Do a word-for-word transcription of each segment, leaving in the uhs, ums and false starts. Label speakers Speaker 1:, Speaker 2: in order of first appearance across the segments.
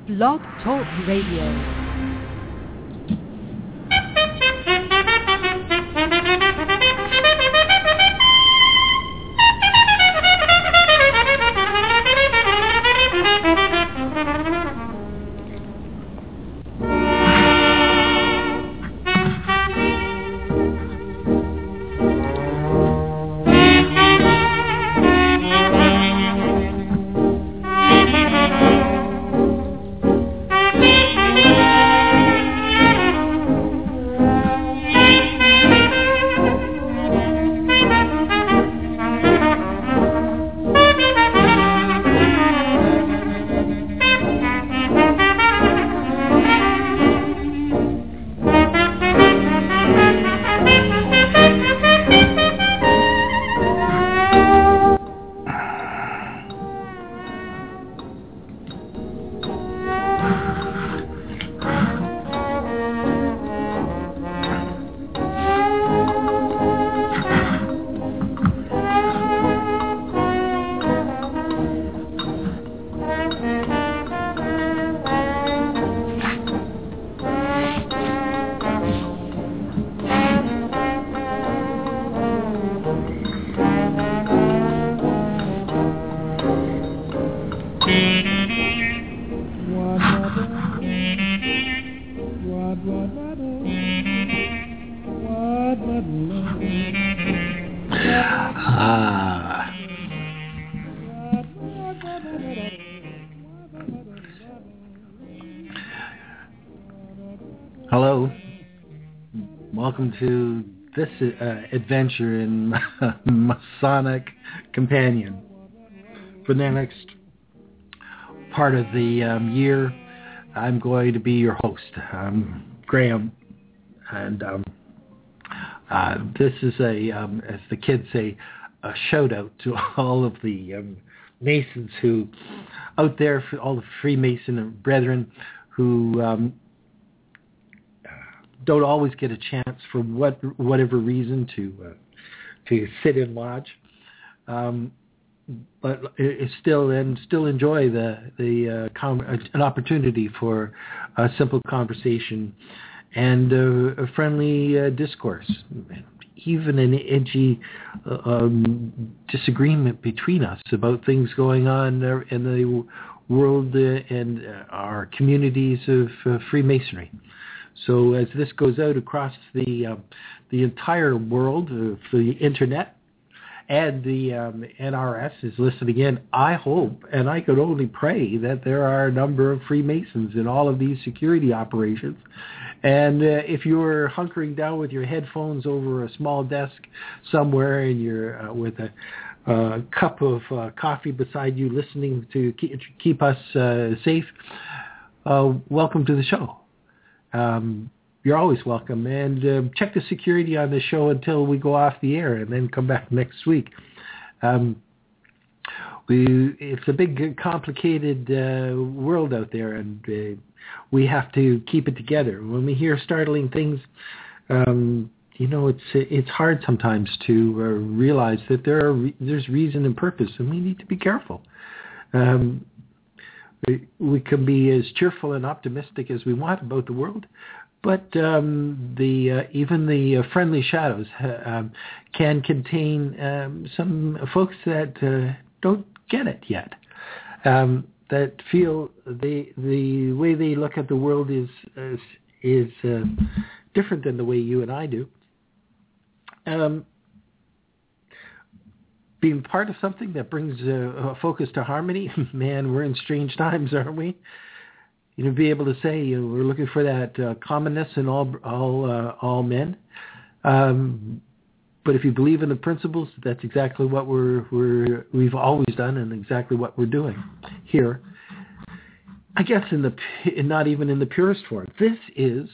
Speaker 1: Blog Talk Radio.
Speaker 2: Hello, welcome to this uh, adventure in Masonic Companion. For the next part of the um, year, I'm going to be your host. I'm Graham, and um, uh, this is a, um, as the kids say, a shout out to all of the um, Masons who, out there, for all the Freemason brethren who um, don't always get a chance for what whatever reason to uh, to sit in lodge, um, but it, still and still enjoy the the uh, com- an opportunity for a simple conversation and uh, a friendly uh, discourse, even an edgy uh, um, disagreement between us about things going on in the world uh, and our communities of uh, Freemasonry. So as this goes out across the uh, the entire world of the internet, and the um, N R S is listening in, I hope, and I could only pray, that there are a number of Freemasons in all of these security operations. And uh, if you're hunkering down with your headphones over a small desk somewhere, and you're uh, with a uh, cup of uh, coffee beside you, listening to keep, keep us uh, safe, uh, welcome to the show. Um, you're always welcome, and uh, check the security on the show until we go off the air, and then come back next week. Um, we it's a big, complicated uh, world out there, and uh, we have to keep it together. When we hear startling things, um, you know, it's it's hard sometimes to uh, realize that there are re- there's reason and purpose, and we need to be careful. Um, We can be as cheerful and optimistic as we want about the world, but um, the uh, even the uh, friendly shadows uh, um, can contain um, some folks that uh, don't get it yet, um, that feel the the way they look at the world is is, is uh, different than the way you and I do. Um, Being part of something that brings a, a focus to harmony, man, we're in strange times, aren't we? You know, be able to say, you know, we're looking for that uh, commonness in all all uh, all men. Um, but if you believe in the principles, that's exactly what we're we're we've always done, and exactly what we're doing here. I guess in the not even in the purest form. This is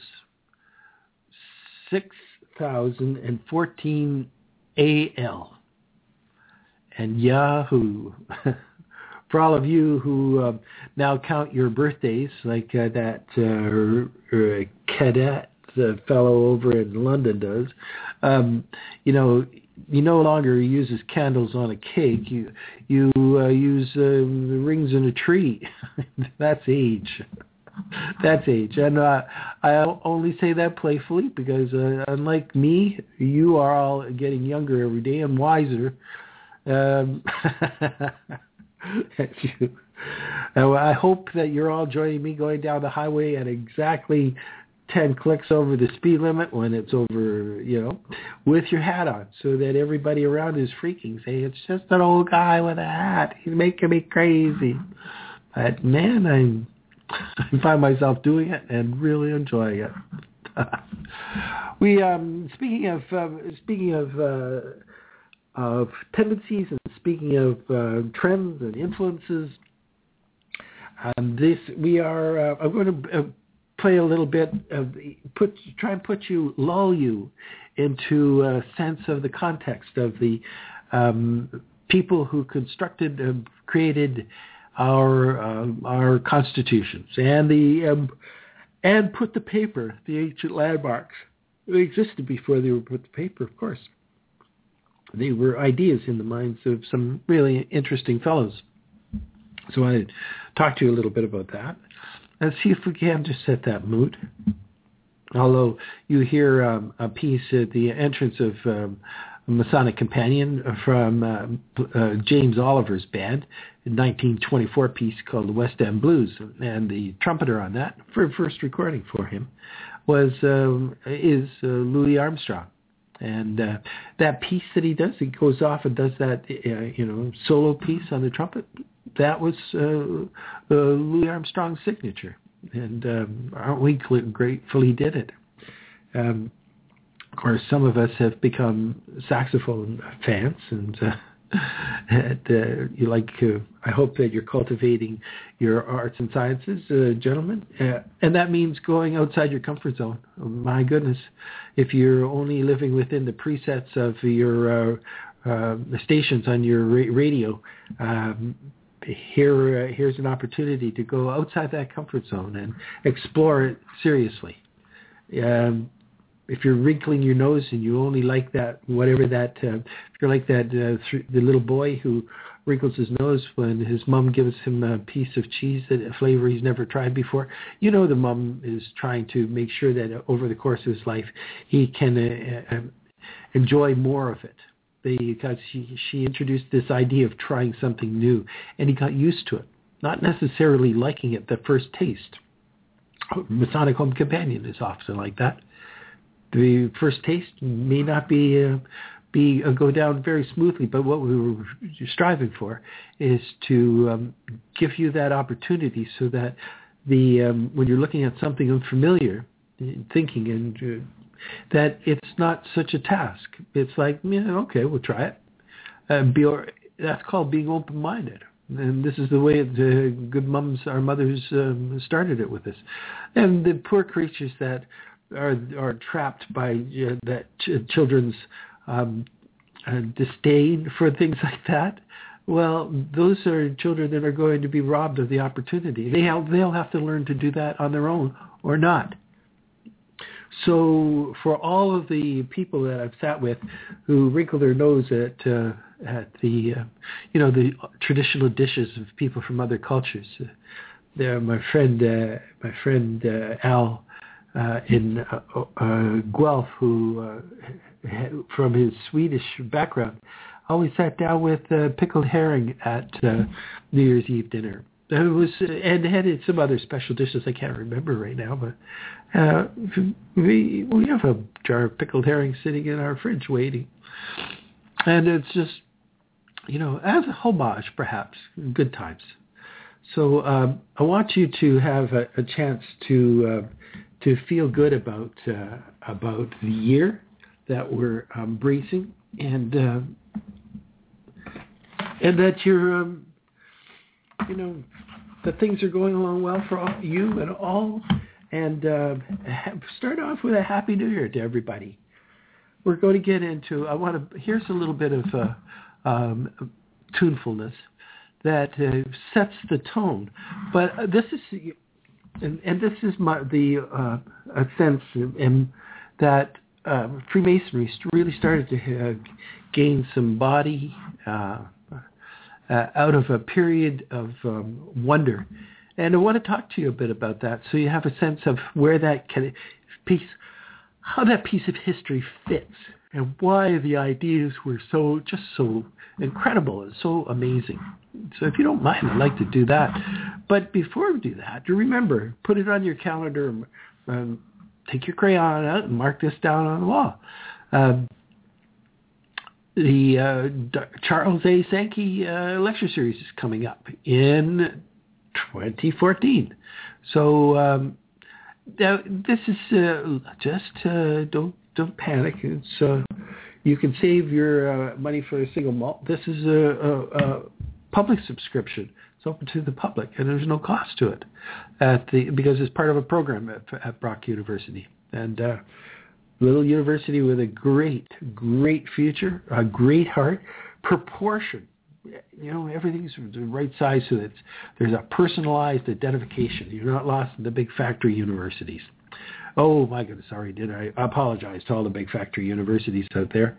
Speaker 2: six thousand fourteen A L. And Yahoo, for all of you who uh, now count your birthdays, like uh, that uh, uh, cadet uh, fellow over in London does, um, you know, you no longer use candles on a cake. You you uh, use uh, rings in a tree. That's age. That's age. And uh, I only say that playfully because uh, unlike me, you are all getting younger every day and wiser. Um, you. Uh, I hope that you're all joining me going down the highway at exactly ten clicks over the speed limit when it's over, you know, with your hat on so that everybody around is freaking, saying, it's just an old guy with a hat. He's making me crazy. But, man, I'm, I find myself doing it and really enjoying it. we, um, speaking of, uh, speaking of, uh, of tendencies and speaking of uh, trends and influences, um, this, we are, uh, I'm going to... Uh, play a little bit of put try and put you lull you into a sense of the context of the um, people who constructed and uh, created our uh, our constitutions and the um, and put the paper, the ancient landmarks. They existed before they were put to paper, of course. They were ideas in the minds of some really interesting fellows. So I talk to you a little bit about that. Let's see if we can just set that mood. Although you hear um, a piece at the entrance of um, Masonic Companion from uh, uh, James Oliver's band, a nineteen twenty-four piece called the West End Blues, and the trumpeter on that, for first recording for him, was um, is uh, Louis Armstrong. And uh, that piece that he does, he goes off and does that, uh, you know, solo piece on the trumpet. That was uh, uh, Louis Armstrong's signature, and um, aren't we grateful he did it? Um, of course, some of us have become saxophone fans, and, uh, and uh, you like. Uh, I hope that you're cultivating your arts and sciences, uh, gentlemen, uh, and that means going outside your comfort zone. Oh, my goodness, if you're only living within the presets of your uh, uh, stations on your ra- radio. Um, Here, uh, here's an opportunity to go outside that comfort zone and explore it seriously. Um, if you're wrinkling your nose and you only like that, whatever that, uh, if you're like that, uh, th- the little boy who wrinkles his nose when his mom gives him a piece of cheese, that a flavor he's never tried before, you know the mom is trying to make sure that over the course of his life he can uh, uh, enjoy more of it. Because she, she introduced this idea of trying something new, and he got used to it, not necessarily liking it the first taste. Masonic Home Companion is often like that. The first taste may not be uh, be uh, go down very smoothly, but what we were striving for is to um, give you that opportunity so that the um, when you're looking at something unfamiliar, thinking and uh, that it's not such a task. It's like, yeah, okay, we'll try it. Uh, be, or, that's called being open-minded. And this is the way the good mums, our mothers, um, started it with us. And the poor creatures that are are trapped by uh, that ch- children's um, uh, disdain for things like that, well, those are children that are going to be robbed of the opportunity. They have, they'll have to learn to do that on their own or not. So for all of the people that I've sat with who wrinkle their nose at uh, at the uh, you know the traditional dishes of people from other cultures, uh, there my friend uh, my friend uh, Al uh, in uh, uh, Guelph, who uh, from his Swedish background, always sat down with uh, pickled herring at uh, New Year's Eve dinner. It was and had some other special dishes I can't remember right now, but uh, we we have a jar of pickled herring sitting in our fridge waiting, and it's just, you know, as a homage, perhaps, good times. So um, I want you to have a, a chance to uh, to feel good about uh, about the year that we're um, breezing, and uh, and that you're. Um, You know, that things are going along well for all, you and all, and uh, start off with a Happy New Year to everybody. We're going to get into, I want to, here's a little bit of uh, um, tunefulness that uh, sets the tone. But this is, and, and this is my, the uh, a sense in, that uh, Freemasonry really started to uh, gain some body uh, uh, out of a period of um, wonder. And I want to talk to you a bit about that so you have a sense of where that can, piece, how that piece of history fits and why the ideas were so, just so incredible and so amazing. So if you don't mind, I'd like to do that. But before we do that, remember, put it on your calendar, um, take your crayon out and mark this down on the wall. Um, the uh, D- Charles A. Sankey uh, lecture series is coming up in twenty fourteen. So um, now this is uh, just uh, don't don't panic. It's uh, you can save your uh, money for a single malt. This is a, a, a public subscription. It's open to the public, and there's no cost to it at the because it's part of a program at, at Brock University. And uh, little university with a great, great future, a great heart, proportion. You know, everything's the right size so that there's a personalized identification. You're not lost in the big factory universities. Oh, my goodness, sorry, did I? I apologize to all the big factory universities out there.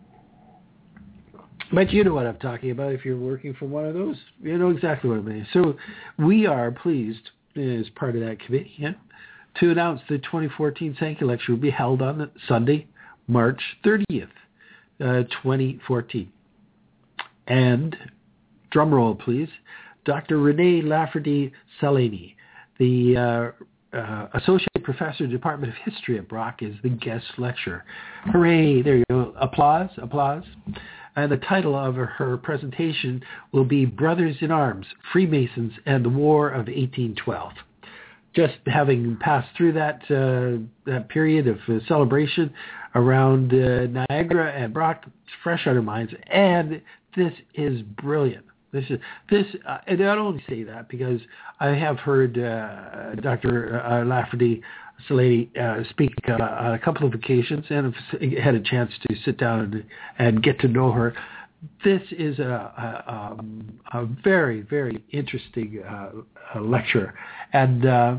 Speaker 2: But you know what I'm talking about if you're working for one of those. You know exactly what I mean. So we are pleased, as part of that committee, yeah, to announce the twenty fourteen Sankey Lecture will be held on Sunday, March thirtieth, uh, twenty fourteen. And, drum roll please, Doctor Renee Lafferty-Salini, the uh, uh, Associate Professor, Department of History at Brock, is the guest lecturer. Hooray, there you go. Applause, applause. And the title of her presentation will be Brothers in Arms, Freemasons and the War of eighteen twelve. Just having passed through that uh, that period of uh, celebration around uh, Niagara and Brock, it's fresh on our minds. And this is brilliant. This is this, uh, and I don't only say that because I have heard uh, Doctor Uh, Lafferty Salini uh, speak uh, on a couple of occasions, and have had a chance to sit down and, and get to know her. This is a, a, um, a very, very interesting uh, uh, lecture, and uh,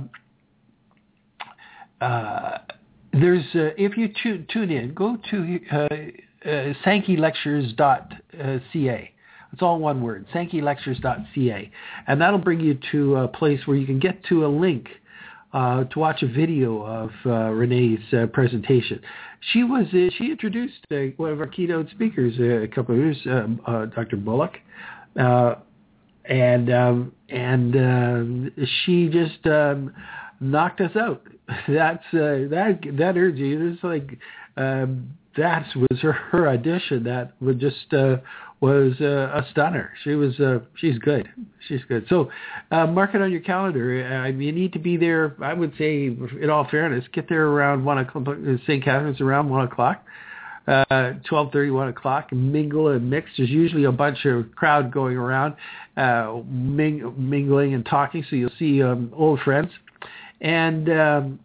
Speaker 2: uh, there's uh, if you tu- tune in, go to uh, uh, sankey lectures dot c a. It's all one word, sankey lectures dot c a, and that'll bring you to a place where you can get to a link uh, to watch a video of uh, Renee's uh, presentation. She was uh, she introduced uh, one of our keynote speakers uh, a couple of years, um, uh, Doctor Bullock, uh, and um, and uh, she just um, knocked us out. That's uh, that that urge you. It's like um, that was her, her audition. That would just. Uh, was uh, a stunner. She was, uh, she's good. She's good. So uh, mark it on your calendar. Uh, you need to be there, I would say, in all fairness, get there around one o'clock, Saint Catherine's around one o'clock, uh, twelve thirty, one o'clock, mingle and mix. There's usually a bunch of crowd going around, uh, ming- mingling and talking, so you'll see um, old friends. And... Um,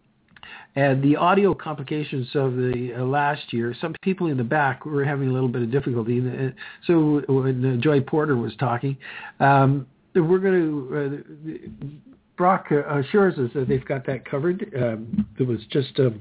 Speaker 2: And the audio complications of the uh, last year, some people in the back were having a little bit of difficulty. So when uh, Joy Porter was talking, um, we're going to, uh, Brock assures us that they've got that covered. Um, it was just, um,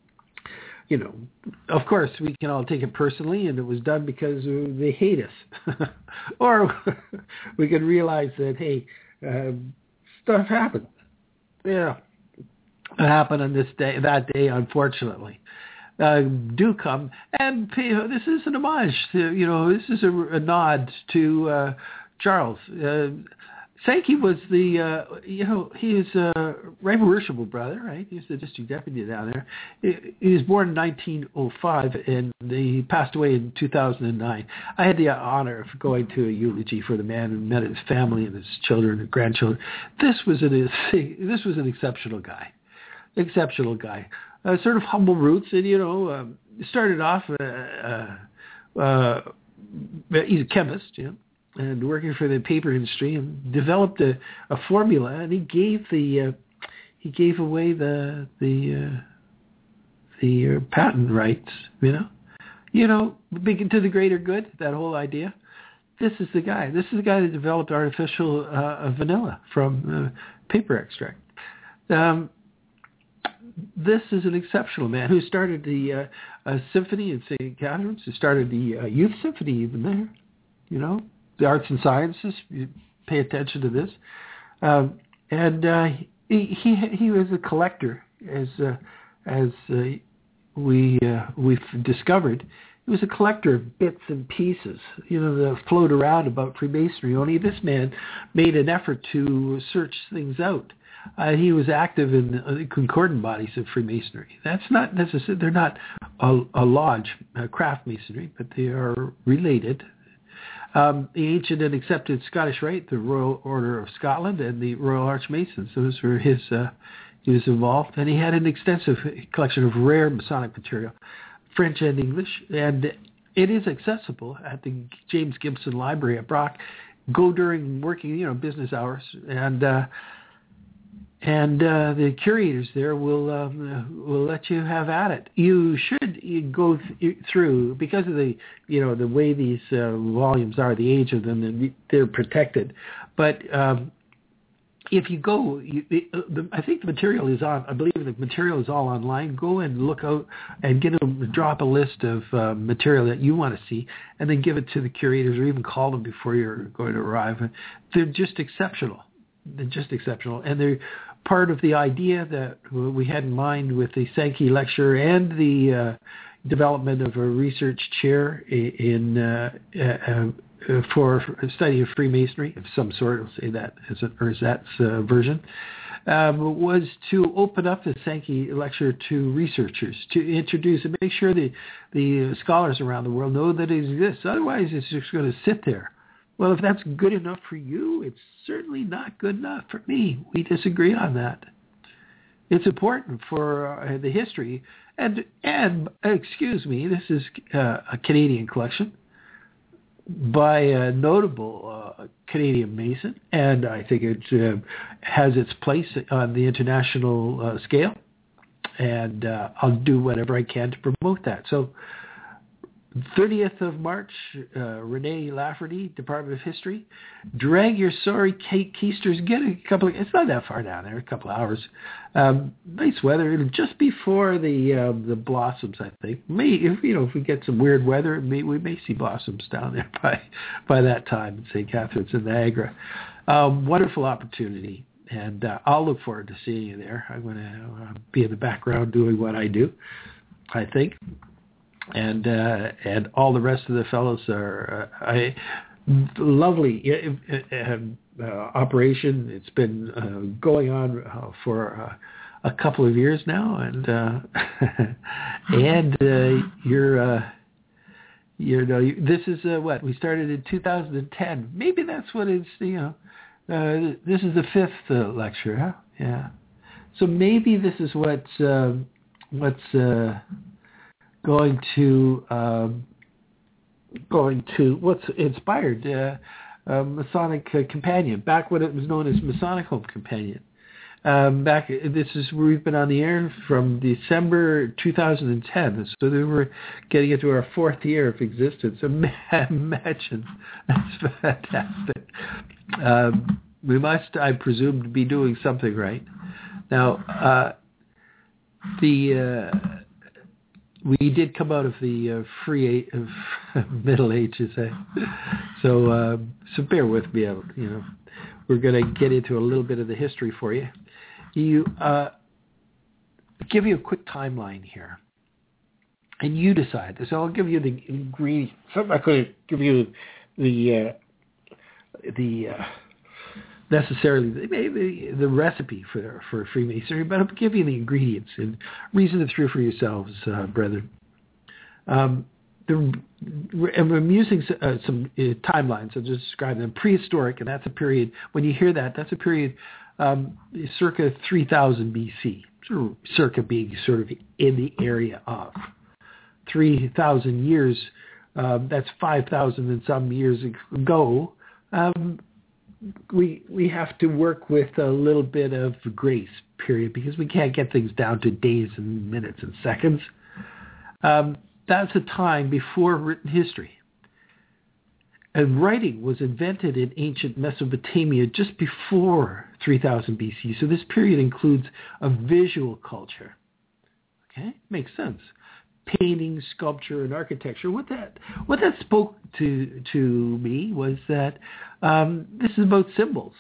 Speaker 2: you know, of course, we can all take it personally, and it was done because uh, they hate us. Or we can realize that, hey, uh, stuff happened. Yeah. It happened on this day, that day, unfortunately. Uh, do come, and you know, this is an homage to, you know, this is a, a nod to uh, Charles. Uh, Sankey was the, uh, you know, he is a right worshipful brother, right? He's the district deputy down there. He, he was born in nineteen oh five, and he passed away in two thousand nine. I had the honor of going to a eulogy for the man and met his family and his children and grandchildren. This was an, this was an exceptional guy. Exceptional guy, uh, sort of humble roots, and you know, um, started off. Uh, uh, uh, he's a chemist, you know, and working for the paper industry, and developed a, a formula, and he gave the uh, he gave away the the uh, the uh, patent rights, you know, you know, big into the greater good. That whole idea. This is the guy. This is the guy that developed artificial uh, vanilla from uh, paper extract. Um, this is an exceptional man who started the uh, uh, symphony in Saint Catharines, who started the uh, youth symphony even there. You know, the arts and sciences. You pay attention to this, um, and uh, he, he he was a collector, as uh, as uh, we uh, we've discovered. He was a collector of bits and pieces, you know, that float around about Freemasonry. Only this man made an effort to search things out. Uh, he was active in the concordant bodies of Freemasonry. That's not necessarily, they're not a, a lodge, a craft masonry, but they are related. Um, the ancient and accepted Scottish Rite, the Royal Order of Scotland, and the Royal Archmasons, those were his, uh, he was involved. And he had an extensive collection of rare Masonic material, French and English, and it is accessible at the James Gibson Library at Brock. Go during working, you know, business hours, and uh, and uh, the curators there will um, will let you have at it. You should you go th- through, because of the you know the way these uh, volumes are, the age of them, they're protected. But um, if you go, you, uh, the, I think the material is on. I believe the material is all online. Go and look out and get a drop a list of uh, material that you want to see, and then give it to the curators, or even call them before you're going to arrive. They're just exceptional. They're just exceptional, and they're part of the idea that we had in mind with the Sankey lecture and the uh, development of a research chair in uh, uh, uh, for a study of Freemasonry of some sort. I'll say that as a, or as that's uh, version. Um, was to open up the Sankey lecture to researchers, to introduce and make sure that the scholars around the world know that it exists. Otherwise, it's just going to sit there. Well, if that's good enough for you, it's certainly not good enough for me. We disagree on that. It's important for uh, the history. And, and excuse me, this is uh, a Canadian collection by a notable uh, Canadian Mason, and I think it uh, has its place on the international uh, scale, and uh, I'll do whatever I can to promote that. So thirtieth of March, uh, Renee Lafferty, Department of History. Drag your sorry Kate Keisters. Get a couple of, it's not that far down there, a couple of hours. Um, nice weather. It'll just before the um, the blossoms, I think. May, if, you know, if we get some weird weather, may, we may see blossoms down there by, by that time in Saint Catharines and Niagara. Um, wonderful opportunity. And uh, I'll look forward to seeing you there. I'm going to uh, be in the background doing what I do, I think. And uh, and all the rest of the fellows are uh, I, lovely uh, uh, operation. It's been uh, going on uh, for uh, a couple of years now, and uh, and uh, you're uh, you know this is uh, what we started in two thousand ten. Maybe that's what it's you know. Uh, this is the fifth uh, lecture, huh? Yeah. So maybe this is what's uh, what's. Uh, Going to um, going to what's inspired uh, uh, Masonic uh, Companion, back when it was known as Masonic Home Companion. Um, back this is we've been on the air from December two thousand ten, so we were getting into our fourth year of existence. Imagine, that's fantastic. Um, we must, I presume, be doing something right. Now, uh, the uh, we did come out of the uh, free uh, Middle Ages, eh? so uh, so bear with me. You know, we're going to get into a little bit of the history for you. You uh, give you a quick timeline here, and you decide. So I'll give you the ingredients. I'm not going to give you the uh, the uh, necessarily maybe the recipe for for Freemasonry, but I'll give you the ingredients and reason it through for yourselves, uh, brethren. Um, the, I'm using uh, some uh, timelines. I'll just describe them. Prehistoric, and that's a period. When you hear that, that's a period um, circa three thousand B C. Sort of, circa being sort of in the area of three thousand years. Um, that's five thousand and some years ago. Um, we we have to work with a little bit of grace period because we can't get things down to days and minutes and seconds. Um, that's a time before written history. And writing was invented in ancient Mesopotamia just before three thousand B C. So this period includes a visual culture. Okay, makes sense. Painting, sculpture, and architecture. What that what that spoke to to me was that um, this is about symbols,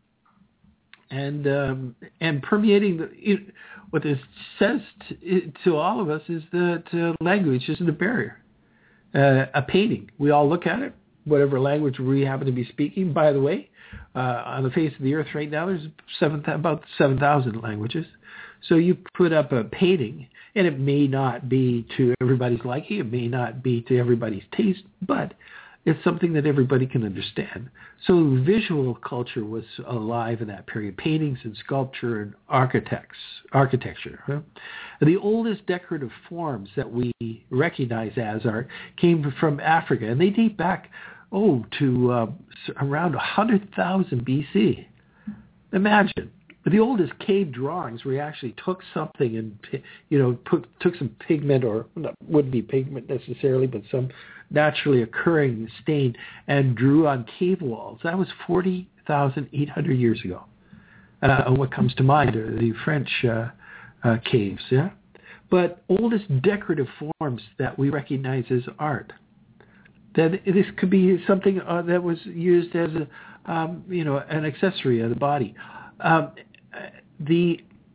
Speaker 2: and um, and permeating the. It, what this says to, to all of us is that uh, language isn't a barrier. Uh, a painting, we all look at it, whatever language we happen to be speaking. By the way, uh, on the face of the earth right now, there's seven about seven thousand languages. So you put up a painting, and it may not be to everybody's liking, it may not be to everybody's taste, but it's something that everybody can understand. So visual culture was alive in that period, paintings and sculpture and architects, architecture. Huh? The oldest decorative forms that we recognize as art came from Africa, and they date back, oh, to uh, around one hundred thousand B C. Imagine. But the oldest cave drawings where you actually took something and, you know, put, took some pigment, or not, wouldn't be pigment necessarily, but some naturally occurring stain and drew on cave walls. That was forty thousand eight hundred years ago. Uh, what comes to mind are the French uh, uh, caves, yeah? But oldest decorative forms that we recognize as art. That this could be something uh, that was used as a, um, you know, an accessory of the body. Um, the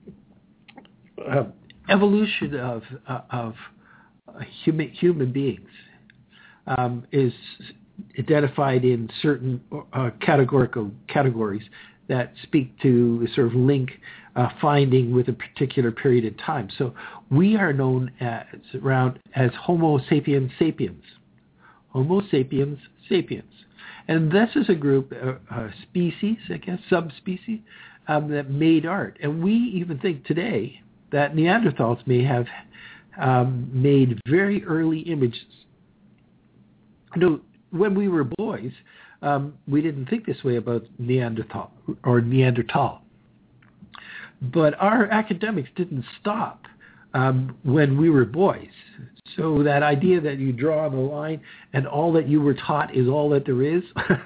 Speaker 2: uh, evolution of uh, of human human beings um, is identified in certain uh, categorical categories that speak to sort of link uh, finding with a particular period of time. So we are known as around as Homo sapiens sapiens, Homo sapiens sapiens. And this is a group, a, a species, I guess, subspecies, um, that made art. And we even think today that Neanderthals may have um, made very early images. You know, when we were boys, um, we didn't think this way about Neanderthal or Neanderthal. But our academics didn't stop um, when we were boys. So that idea that you draw the line and all that you were taught is all that there is.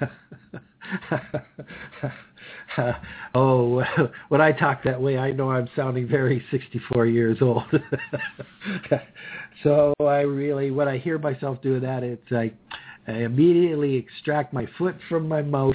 Speaker 2: oh, when I talk that way, I know I'm sounding very sixty-four years old. So I really, when I hear myself doing that, it's like I immediately extract my foot from my mouth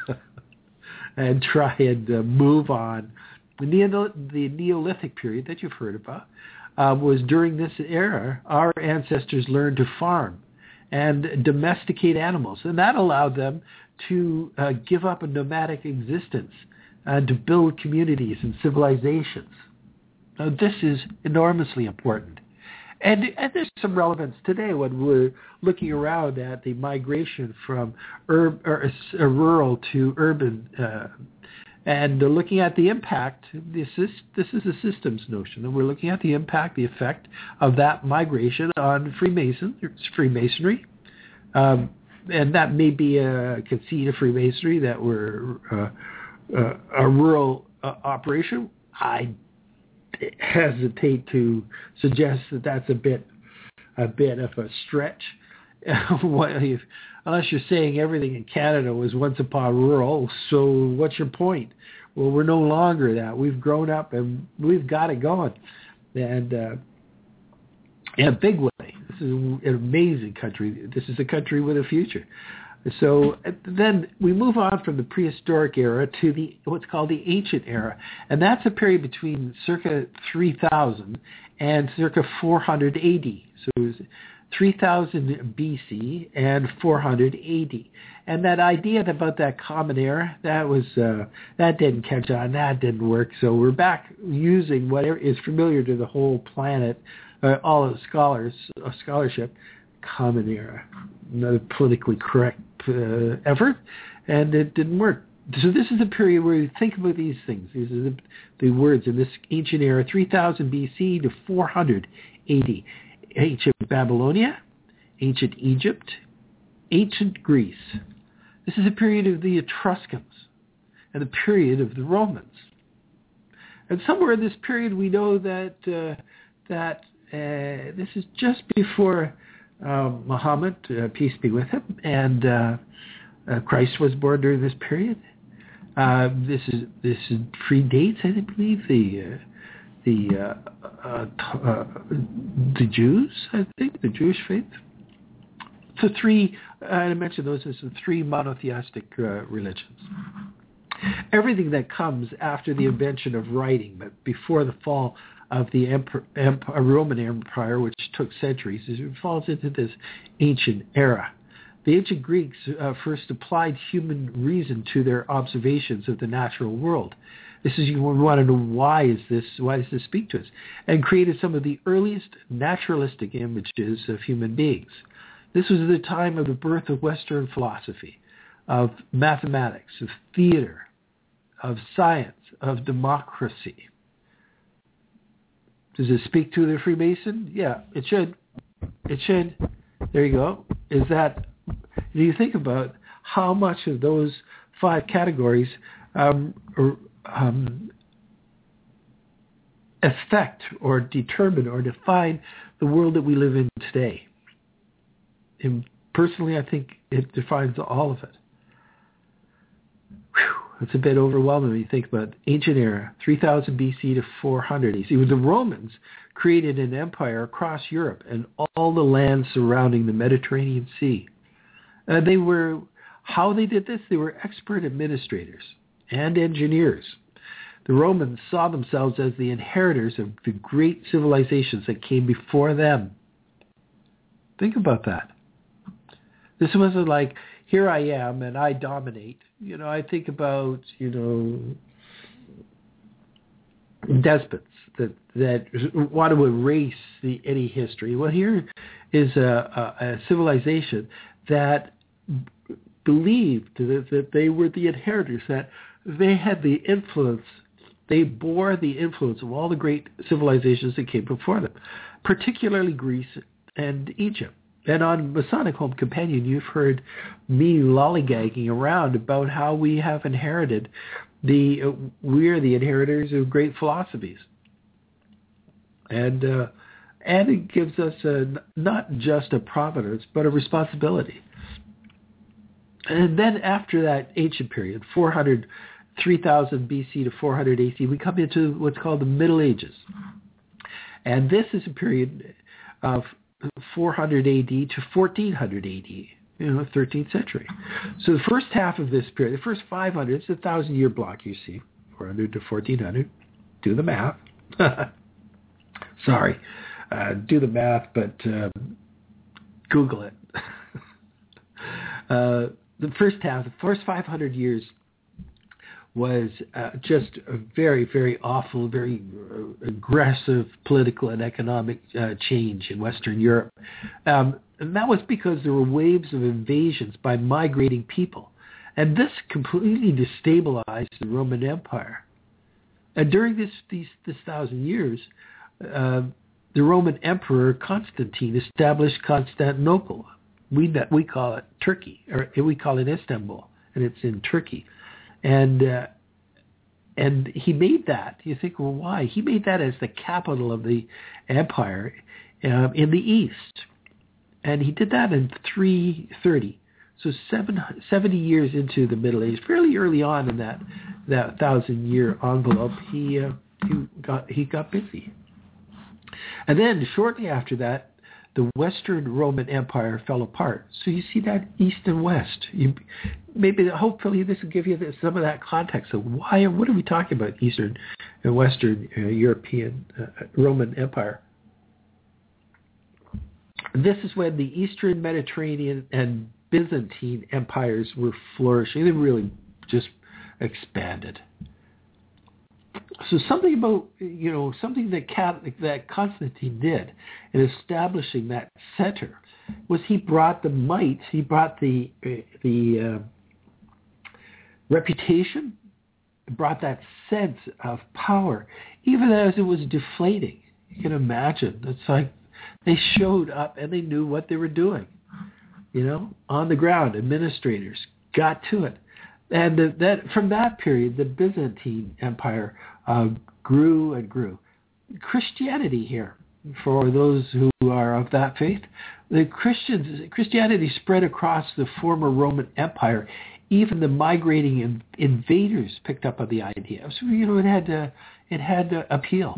Speaker 2: and try and uh, move on. The, Neo- the Neolithic period that you've heard about uh, was during this era, our ancestors learned to farm and domesticate animals, and that allowed them to uh, give up a nomadic existence and to build communities and civilizations. Now, this is enormously important. And, and there's some relevance today when we're looking around at the migration from ur- or, uh, rural to urban uh, and looking at the impact. This is, this is a systems notion, and we're looking at the impact, the effect of that migration on Freemason, Freemasonry. Um, and that may be a conceit of Freemasonry that we're uh, uh, a rural uh, operation. I hesitate to suggest that that's a bit a bit of a stretch. what if, unless you're saying everything in Canada was once upon rural, so what's your point? Well, we're no longer that. We've grown up and we've got it going, and uh, in a big way. This is an amazing country. This is a country with a future. So then we move on from the prehistoric era to the what's called the ancient era, and that's a period between circa three thousand and circa four hundred A D. So it was three thousand B C and four hundred A D. And that idea about that common era, that was uh, that didn't catch on, that didn't work. So we're back using whatever is familiar to the whole planet, uh, all of the scholars, uh, scholarship, common era, another politically correct uh, effort, and it didn't work. So this is a period where you think about these things. These are the, the words in this ancient era, three thousand B C to four hundred A D. Ancient Babylonia, ancient Egypt, ancient Greece. This is a period of the Etruscans and the period of the Romans. And somewhere in this period we know that uh, that uh, this is just before Uh, Muhammad, uh, peace be with him, and uh, uh, Christ was born during this period. Uh, this is this is predates, I believe, the uh, the uh, uh, uh, the Jews, I think, the Jewish faith. So three, I mentioned those as the three monotheistic uh, religions. Everything that comes after the invention of writing, but before the fall of the Emperor, Empire, Roman Empire, which took centuries, it falls into this ancient era. The ancient Greeks uh, first applied human reason to their observations of the natural world. This is, you want to know why is this, why does this speak to us? And created some of the earliest naturalistic images of human beings. This was the time of the birth of Western philosophy, of mathematics, of theater, of science, of democracy. Does it speak to the Freemason? Yeah, it should. It should. There you go. Is that, do you think about how much of those five categories um, or, um, affect or determine or define the world that we live in today? And personally, I think it defines all of it. Whew, it's a bit overwhelming when you think about ancient era, three thousand B C to four hundred A C. The Romans created an empire across Europe and all the lands surrounding the Mediterranean Sea. Uh, they were, how they did this, they were expert administrators and engineers. The Romans saw themselves as the inheritors of the great civilizations that came before them. Think about that. This wasn't like, here I am and I dominate. You know, I think about, you know, despots that that want to erase the, any history. Well, here is a, a, a civilization that believed that, that they were the inheritors, that they had the influence, they bore the influence of all the great civilizations that came before them, particularly Greece and Egypt. And on Masonic Home Companion, you've heard me lollygagging around about how we have inherited the, uh, we're the inheritors of great philosophies. And uh, and it gives us a, not just a provenance, but a responsibility. And then after that ancient period, four hundred, three thousand B C to four hundred A C, we come into what's called the Middle Ages. And this is a period of four hundred A D to fourteen hundred A D, you know, thirteenth century. So the first half of this period, the first five hundred, it's a thousand-year block, you see, four hundred to fourteen hundred. Do the math. Sorry. Uh, do the math, but um, Google it. uh, the first half, the first five hundred years was uh, just a very, very awful, very uh, aggressive political and economic uh, change in Western Europe. Um, and that was because there were waves of invasions by migrating people. And this completely destabilized the Roman Empire. And during this these, this thousand years, uh, the Roman Emperor Constantine established Constantinople. We, we call it Turkey, or we call it Istanbul, and it's in Turkey. And uh, and he made that. You think, well, why? He made that as the capital of the empire uh, in the east. And he did that in three thirty. So seven, seventy years into the Middle Ages, fairly early on in that that thousand-year envelope, he uh, he got he got busy. And then shortly after that, the Western Roman Empire fell apart. So you see that east and west. You, maybe, hopefully, this will give you some of that context of why. What are we talking about? Eastern and Western uh, European uh, Roman Empire. This is when the Eastern Mediterranean and Byzantine empires were flourishing. They really just expanded. So something about, you know, something that Cat, that Constantine did in establishing that center was he brought the might, he brought the the uh, reputation, brought that sense of power, even as it was deflating. You can imagine. It's like they showed up and they knew what they were doing. You know, on the ground, administrators got to it. And the, that from that period, the Byzantine Empire uh, grew and grew. Christianity here, for those who are of that faith, the Christians Christianity spread across the former Roman Empire. Even the migrating in, invaders picked up on the idea. So you know, it had to it had to appeal.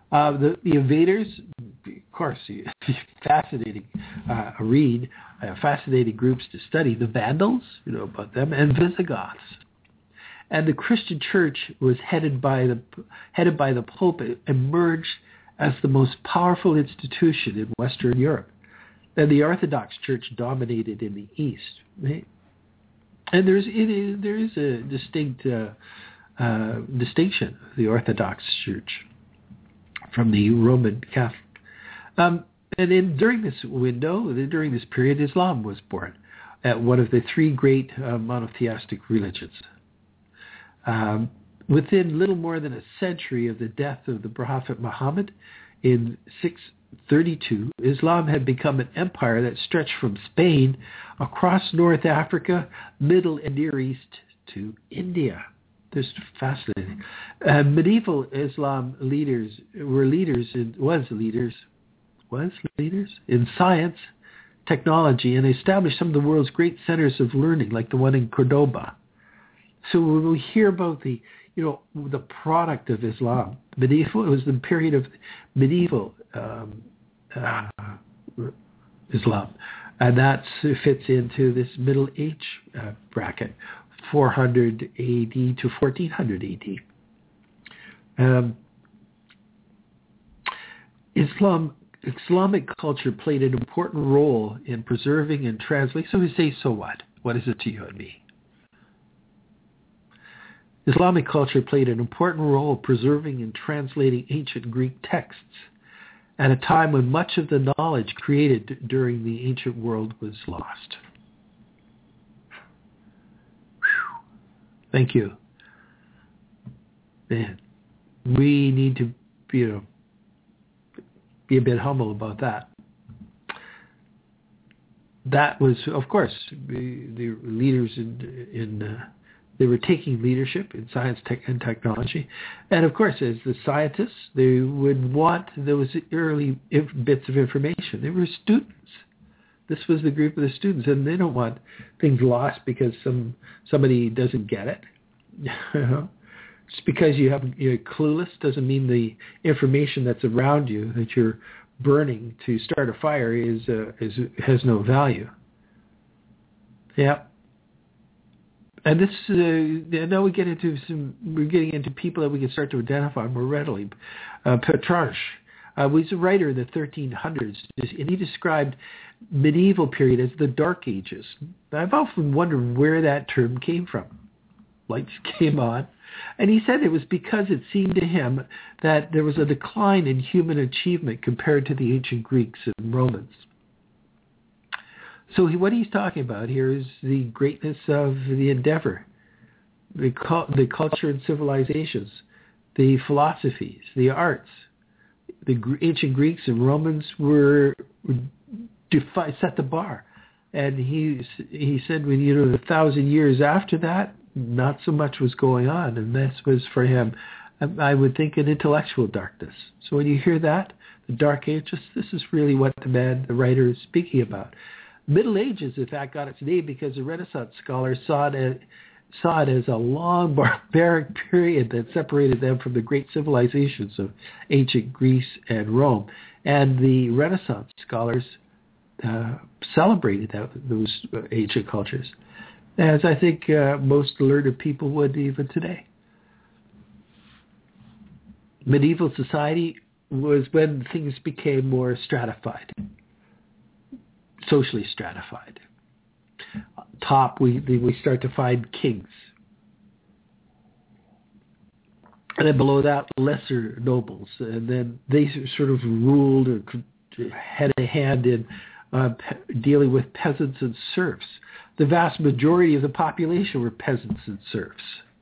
Speaker 2: Uh, the, the invaders, of course, fascinating uh, read, uh, fascinating groups to study. The Vandals, you know about them, and Visigoths. And the Christian Church was headed by the headed by the Pope, emerged as the most powerful institution in Western Europe. And the Orthodox Church dominated in the East. Right? And there's it is, there is a distinct uh, uh, distinction of the Orthodox Church from the Roman Catholic. Um, and in, during this window, during this period, Islam was born, at one of the three great uh, monotheistic religions. Um, within little more than a century of the death of the Prophet Muhammad in six thirty-two, Islam had become an empire that stretched from Spain across North Africa, Middle and Near East to India. This is fascinating. Uh, medieval Islam leaders were leaders in, was leaders, was leaders in science, technology, and established some of the world's great centers of learning, like the one in Cordoba. So when we hear about the, you know, the product of Islam, medieval, it was the period of medieval um, uh, Islam, and that fits into this Middle Age uh, bracket. four hundred A D to fourteen hundred A D. Um, Islam, Islamic culture played an important role in preserving and translating. So we say, so what? What is it to you and me? Islamic culture played an important role preserving and translating ancient Greek texts at a time when much of the knowledge created during the ancient world was lost. Thank you. Man, we need to, you know, be a bit humble about that. That was, of course, the, the leaders in, in uh, they were taking leadership in science tech and technology. And of course, as the scientists, they would want those early bits of information. They were students. This was the group of the students, and they don't want things lost because some somebody doesn't get it. Just because you have you're clueless doesn't mean the information that's around you that you're burning to start a fire is uh, is has no value. Yeah. And this uh, now we get into some we're getting into people that we can start to identify more readily. Uh, Petrarch uh, was a writer in the thirteen hundreds, and he described medieval period as the Dark Ages. I've often wondered where that term came from. Lights came on, and he said it was because it seemed to him that there was a decline in human achievement compared to the ancient Greeks and Romans. So he, what he's talking about here is the greatness of the endeavor, the, the culture and civilizations, the philosophies, the arts. The ancient Greeks and Romans were defi- set the bar, and he he said, when you know, a thousand years after that, not so much was going on, and this was for him, I would think, an intellectual darkness. So when you hear that, the Dark Ages, this is really what the man, the writer, is speaking about. Middle Ages, in fact, got its name because the Renaissance scholars saw it as, saw it as a long barbaric period that separated them from the great civilizations of ancient Greece and Rome. And the Renaissance scholars uh, celebrated that, those uh, ancient cultures, as I think uh, most learned people would even today. Medieval society was when things became more stratified. Socially stratified. Top, we we start to find kings. And then below that, lesser nobles. And then they sort of ruled or had a hand in uh, pe- dealing with peasants and serfs. The vast majority of the population were peasants and serfs.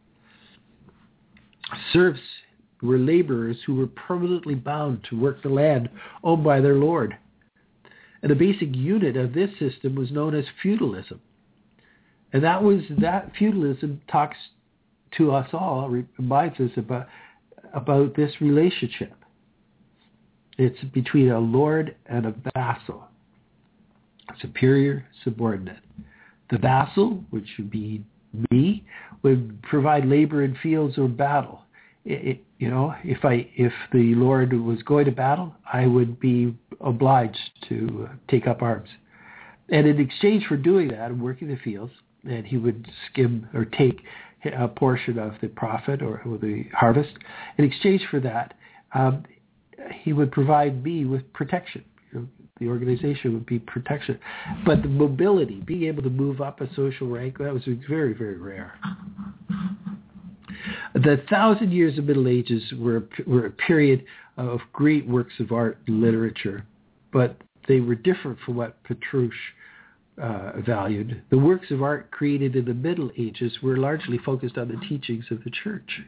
Speaker 2: Serfs were laborers who were permanently bound to work the land owned by their lord. And the basic unit of this system was known as feudalism. And that was that feudalism talks to us all, reminds us about, about this relationship. It's between a lord and a vassal, superior, subordinate. The vassal, which would be me, would provide labor in fields or battle. It, it, you know, if I if the Lord was going to battle, I would be obliged to take up arms. And in exchange for doing that and working the fields, and he would skim or take a portion of the profit or, or the harvest. In exchange for that, um, he would provide me with protection. You know, the organization would be protection. But the mobility, being able to move up a social rank, that was very, very rare. The thousand years of Middle Ages were, were a period of great works of art and literature, but they were different from what Petrarch uh, valued. The works of art created in the Middle Ages were largely focused on the teachings of the church.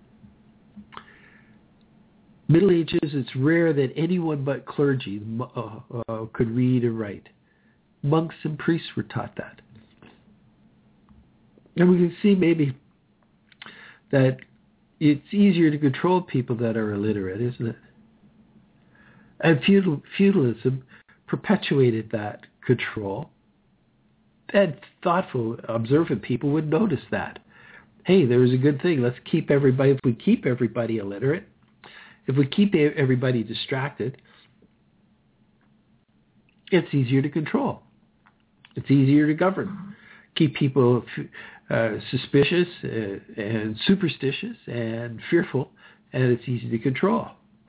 Speaker 2: Middle Ages, it's rare that anyone but clergy uh, uh, could read or write. Monks and priests were taught that. And we can see maybe that it's easier to control people that are illiterate, isn't it? And feudal, feudalism perpetuated that control. And thoughtful, observant people would notice that. Hey, there's a good thing. Let's keep everybody, if we keep everybody illiterate, if we keep everybody distracted, it's easier to control. It's easier to govern. Keep people uh, suspicious uh, and superstitious and fearful, and it's easy to control.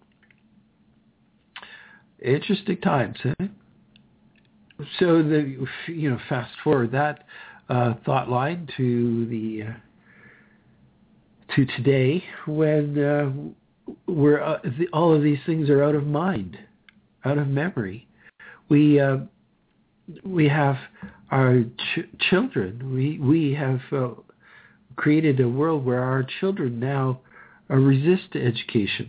Speaker 2: Interesting times, eh? So the you know fast forward that uh, thought line to the uh, to today when uh, we're uh, the, all of these things are out of mind, out of memory. We uh, we have our ch- children. We we have uh, created a world where our children now uh, resist education.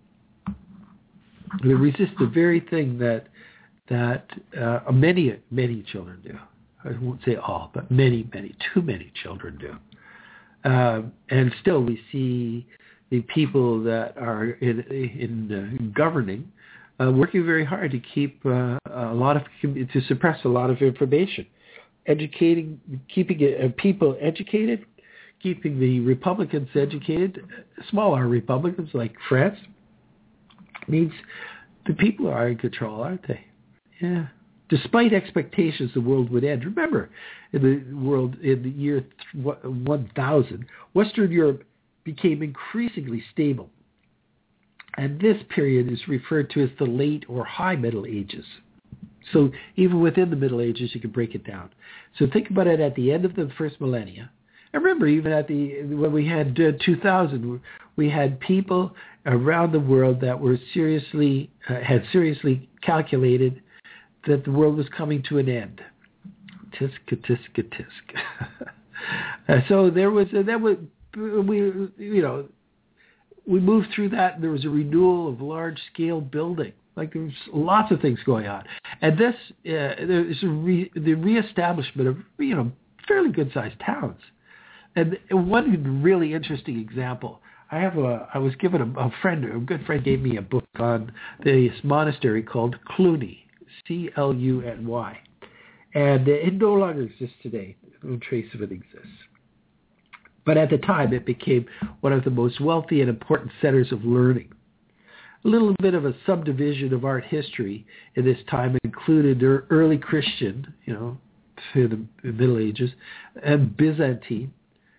Speaker 2: They resist the very thing that that uh, many many children do. I won't say all, but many many too many children do. Uh, and still, we see the people that are in in uh, governing uh, working very hard to keep uh, a lot of to suppress a lot of information, educating, keeping uh, people educated, keeping the Republicans educated. Small R Republicans like France means the people are in control, aren't they? Yeah. Despite expectations the world would end. Remember, in the world in the year one thousand, Western Europe became increasingly stable. And this period is referred to as the late or high Middle Ages. So even within the Middle Ages, you can break it down. So think about it at the end of the first millennia. And remember, even at the when we had uh, two thousand, we had people around the world that were seriously uh, had seriously calculated that the world was coming to an end. Tisk, tisk, tisk. uh, so there was uh, that was we you know we moved through that. And there was a renewal of large scale building. Like there was lots of things going on, and this uh, there's a re, the reestablishment of you know fairly good sized towns. And one really interesting example. I have a. I was given a, a friend, a good friend, gave me a book on this monastery called Cluny. C L U N Y. And it no longer exists today. No trace of it exists. But at the time, it became one of the most wealthy and important centers of learning. A little bit of a subdivision of art history in this time included early Christian, you know, through the Middle Ages, and Byzantine,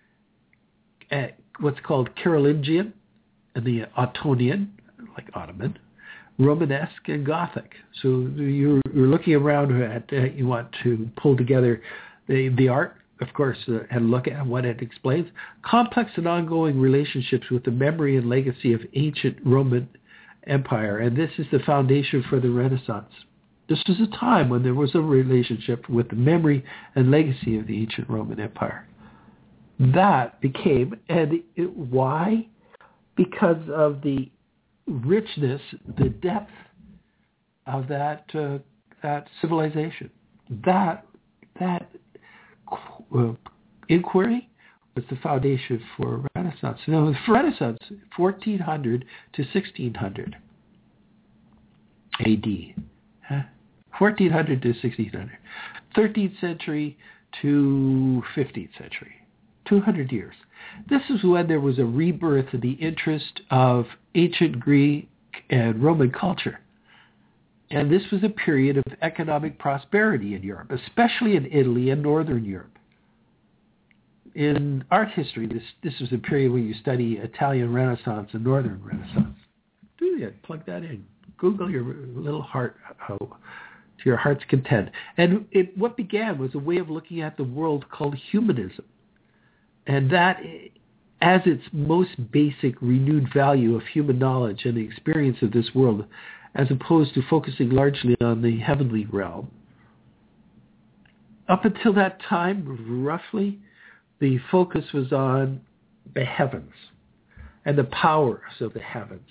Speaker 2: what's called Carolingian, and the Ottonian, like Ottoman, Romanesque and Gothic. So you're, you're looking around at, uh, you want to pull together the, the art, of course, uh, and look at what it explains. Complex and ongoing relationships with the memory and legacy of ancient Roman Empire. And this is the foundation for the Renaissance. This was a time when there was a relationship with the memory and legacy of the ancient Roman Empire. That became, and it, why? Because of the richness, the depth of that uh, that civilization. That that uh, inquiry was the foundation for Renaissance. Now, for Renaissance, fourteen hundred to sixteen hundred A D. Huh? fourteen hundred to sixteen hundred. thirteenth century to fifteenth century. two hundred years. This is when there was a rebirth of the interest of ancient Greek and Roman culture. And this was a period of economic prosperity in Europe, especially in Italy and Northern Europe. In art history, this, this was a period where you study Italian Renaissance and Northern Renaissance. Do that, plug that in. Google your little heart uh, to your heart's content. And it, what began was a way of looking at the world called humanism. And that, as its most basic renewed value of human knowledge and the experience of this world, as opposed to focusing largely on the heavenly realm. Up until that time, roughly, the focus was on the heavens and the powers of the heavens.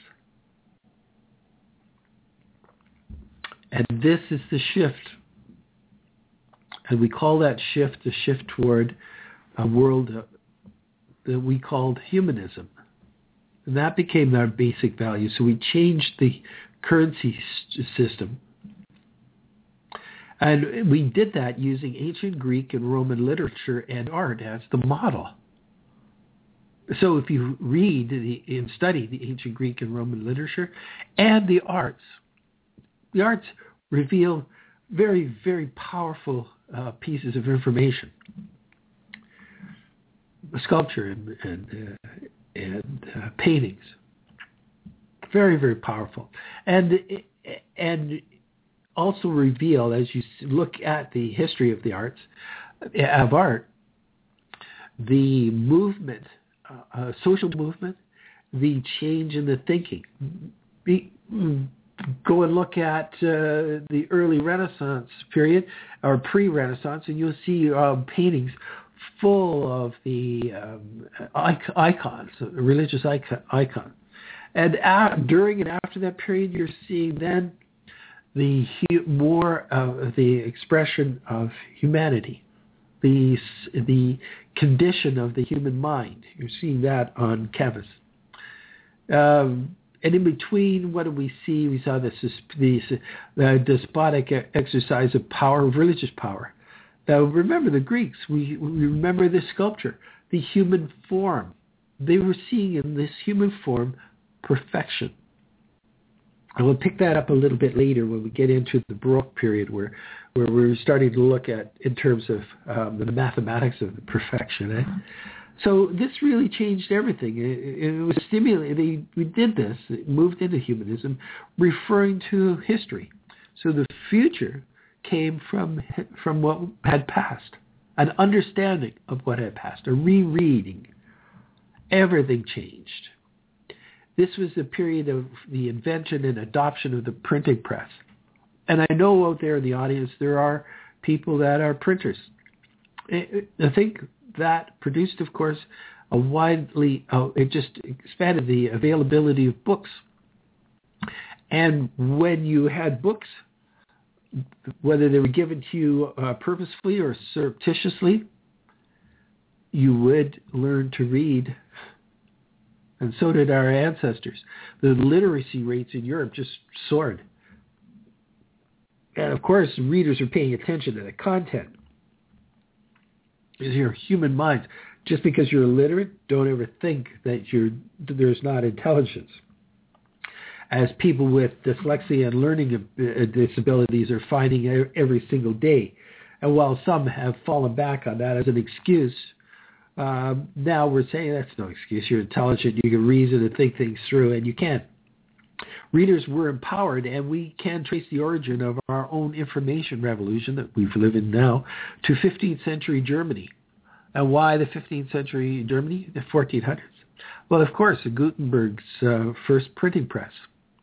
Speaker 2: And this is the shift. And we call that shift a shift toward a world that we called humanism. And that became our basic value. So we changed the currency system. And we did that using ancient Greek and Roman literature and art as the model. So if you read the, and study the ancient Greek and Roman literature and the arts, the arts reveal very, very powerful uh, pieces of information. Sculpture and, and, uh, and uh, paintings. Very, very powerful. And and also reveal, as you look at the history of the arts, of art, the movement, uh, uh, social movement, the change in the thinking. Be, go and look at uh, the early Renaissance period, or pre-Renaissance, and you'll see um, paintings full of the um, icons, religious icons. And at, during and after that period, you're seeing then the more of the expression of humanity, the the condition of the human mind. You're seeing that on canvas. Um, and in between, what do we see? We saw this the uh, despotic exercise of power, of religious power. Now, remember the Greeks. We, we remember this sculpture, the human form. They were seeing in this human form perfection. And we'll pick that up a little bit later when we get into the Baroque period, where where we're starting to look at in terms of um, the mathematics of the perfection. Eh? So this really changed everything. It, it was stimulating. We did this. It moved into humanism, referring to history. So the future came from from what had passed, an understanding of what had passed, a rereading. Everything changed. This was the period of the invention and adoption of the printing press. And I know out there in the audience there are people that are printers. I think that produced, of course, a widely, uh, it just expanded the availability of books. And when you had books, whether they were given to you uh, purposefully or surreptitiously, you would learn to read. And so did our ancestors. The literacy rates in Europe just soared. And of course, readers are paying attention to the content. Is your human minds. Just because you're illiterate, don't ever think that you're there's not intelligence. As people with dyslexia and learning disabilities are finding every single day. And while some have fallen back on that as an excuse, Um, now we're saying that's no excuse. You're intelligent. You can reason and think things through, and you can. Readers were empowered, and we can trace the origin of our own information revolution that we live in now to fifteenth century Germany. And why the fifteenth century Germany? The fourteen hundreds. Well, of course, Gutenberg's uh, first printing press.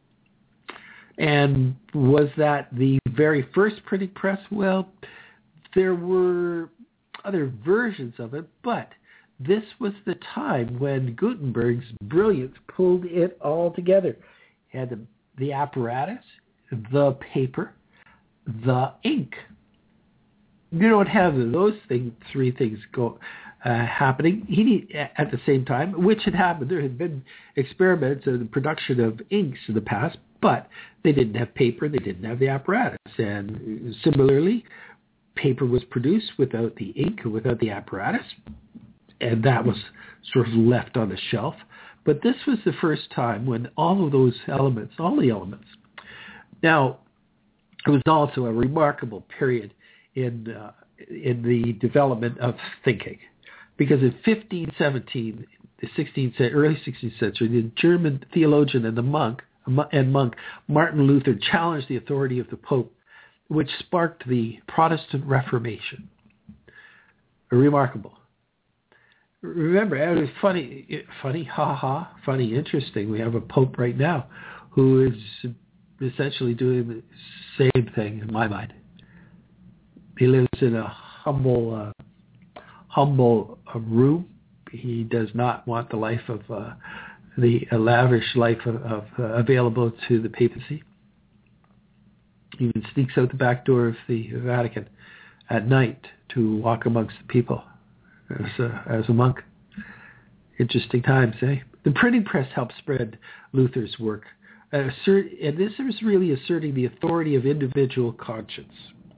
Speaker 2: And was that the very first printing press? Well, there were other versions of it, but this was the time when Gutenberg's brilliance pulled it all together. He had the, the apparatus, the paper, the ink. You don't have those thing, three things go uh, happening he need, at the same time, which had happened. There had been experiments in the production of inks in the past, but they didn't have paper, they didn't have the apparatus. And similarly, paper was produced without the ink, without the apparatus. and that was sort of left on the shelf. But this was the first time when all of those elements, all the elements. Now, it was also a remarkable period in uh, in the development of thinking, because in fifteen seventeen, the sixteenth, early sixteenth century, the German theologian and the monk and monk Martin Luther challenged the authority of the Pope, which sparked the Protestant Reformation. Remarkable. Remember, it was funny, funny, ha ha, funny, interesting. We have a Pope right now who is essentially doing the same thing in my mind. He lives in a humble, uh, humble uh, room. He does not want the life of uh, the uh, lavish life of, of uh, available to the papacy. He even sneaks out the back door of the Vatican at night to walk amongst the people as a, as a monk. Interesting times, eh? The printing press helped spread Luther's work. Uh, assert, and this was really asserting the authority of individual conscience.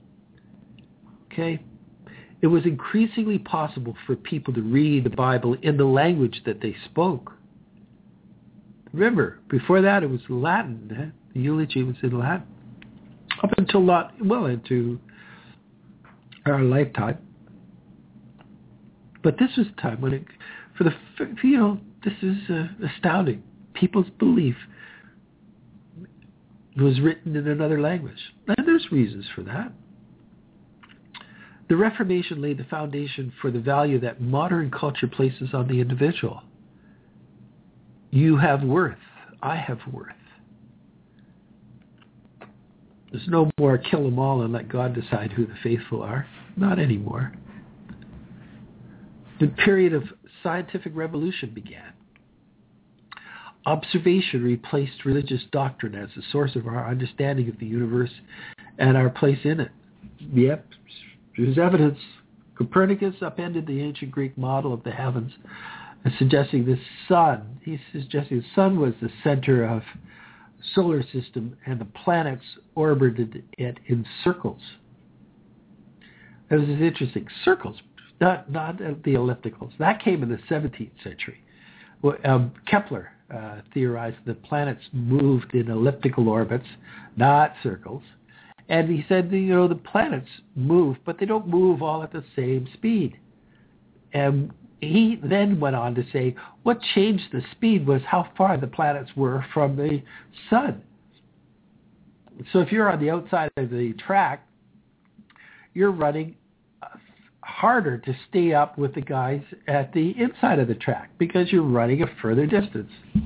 Speaker 2: Okay? It was increasingly possible for people to read the Bible in the language that they spoke. Remember, before that it was Latin. Eh? The eulogy was in Latin. Up until not well into our lifetime. But this was the time when it, for the, you know, this is uh, astounding. People's belief was written in another language. And there's reasons for that. The Reformation laid the foundation for the value that modern culture places on the individual. You have worth. I have worth. There's no more kill them all and let God decide who the faithful are. Not anymore. The period of scientific revolution began. Observation replaced religious doctrine as the source of our understanding of the universe and our place in it. Yep, there's evidence. Copernicus upended the ancient Greek model of the heavens, suggesting the sun, he's suggesting the sun was the center of the solar system and the planets orbited it in circles. It was interesting. Circles, not, not the ellipticals. That came in the seventeenth century. Well, um, Kepler uh, theorized that planets moved in elliptical orbits, not circles. And he said, you know, the planets move, but they don't move all at the same speed. And he then went on to say, what changed the speed was how far the planets were from the sun. So if you're on the outside of the track, you're running harder to stay up with the guys at the inside of the track because you're running a further distance.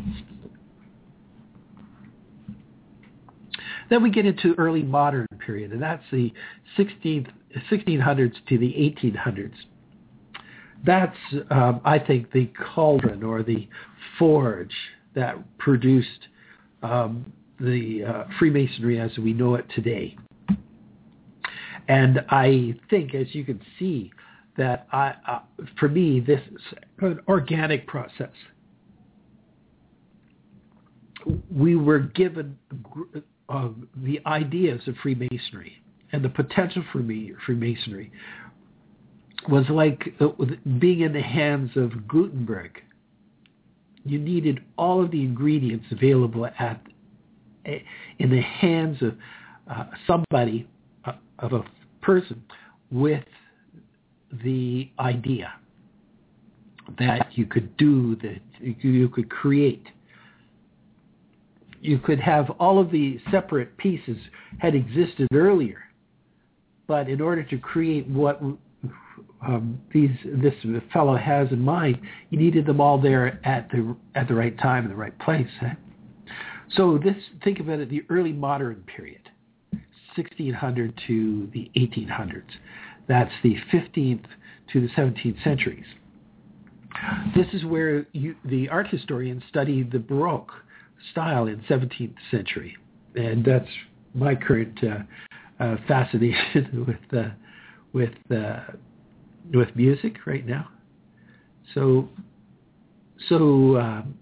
Speaker 2: Then we get into early modern period, and that's the sixteenth, sixteen hundreds to the eighteen hundreds. That's, um, I think, the cauldron or the forge that produced um, the uh, Freemasonry as we know it today. And I think, as you can see, that I, uh, for me, this is an organic process. We were given uh, the ideas of Freemasonry and the potential for me, Freemasonry was like uh, being in the hands of Gutenberg. You needed all of the ingredients available at in the hands of uh, somebody, uh, of a person with the idea that you could do, that you could create. You could have all of the separate pieces had existed earlier, but in order to create what um, these this fellow has in mind, you needed them all there at the at the right time in the right place. Eh? So this, think of it at the early modern period, sixteen hundred to the eighteen hundreds. That's the fifteenth to the seventeenth centuries. This is where you, the art historians studied the Baroque style in seventeenth century, and that's my current uh, uh, fascination with uh, with uh, with music right now. So so. Um,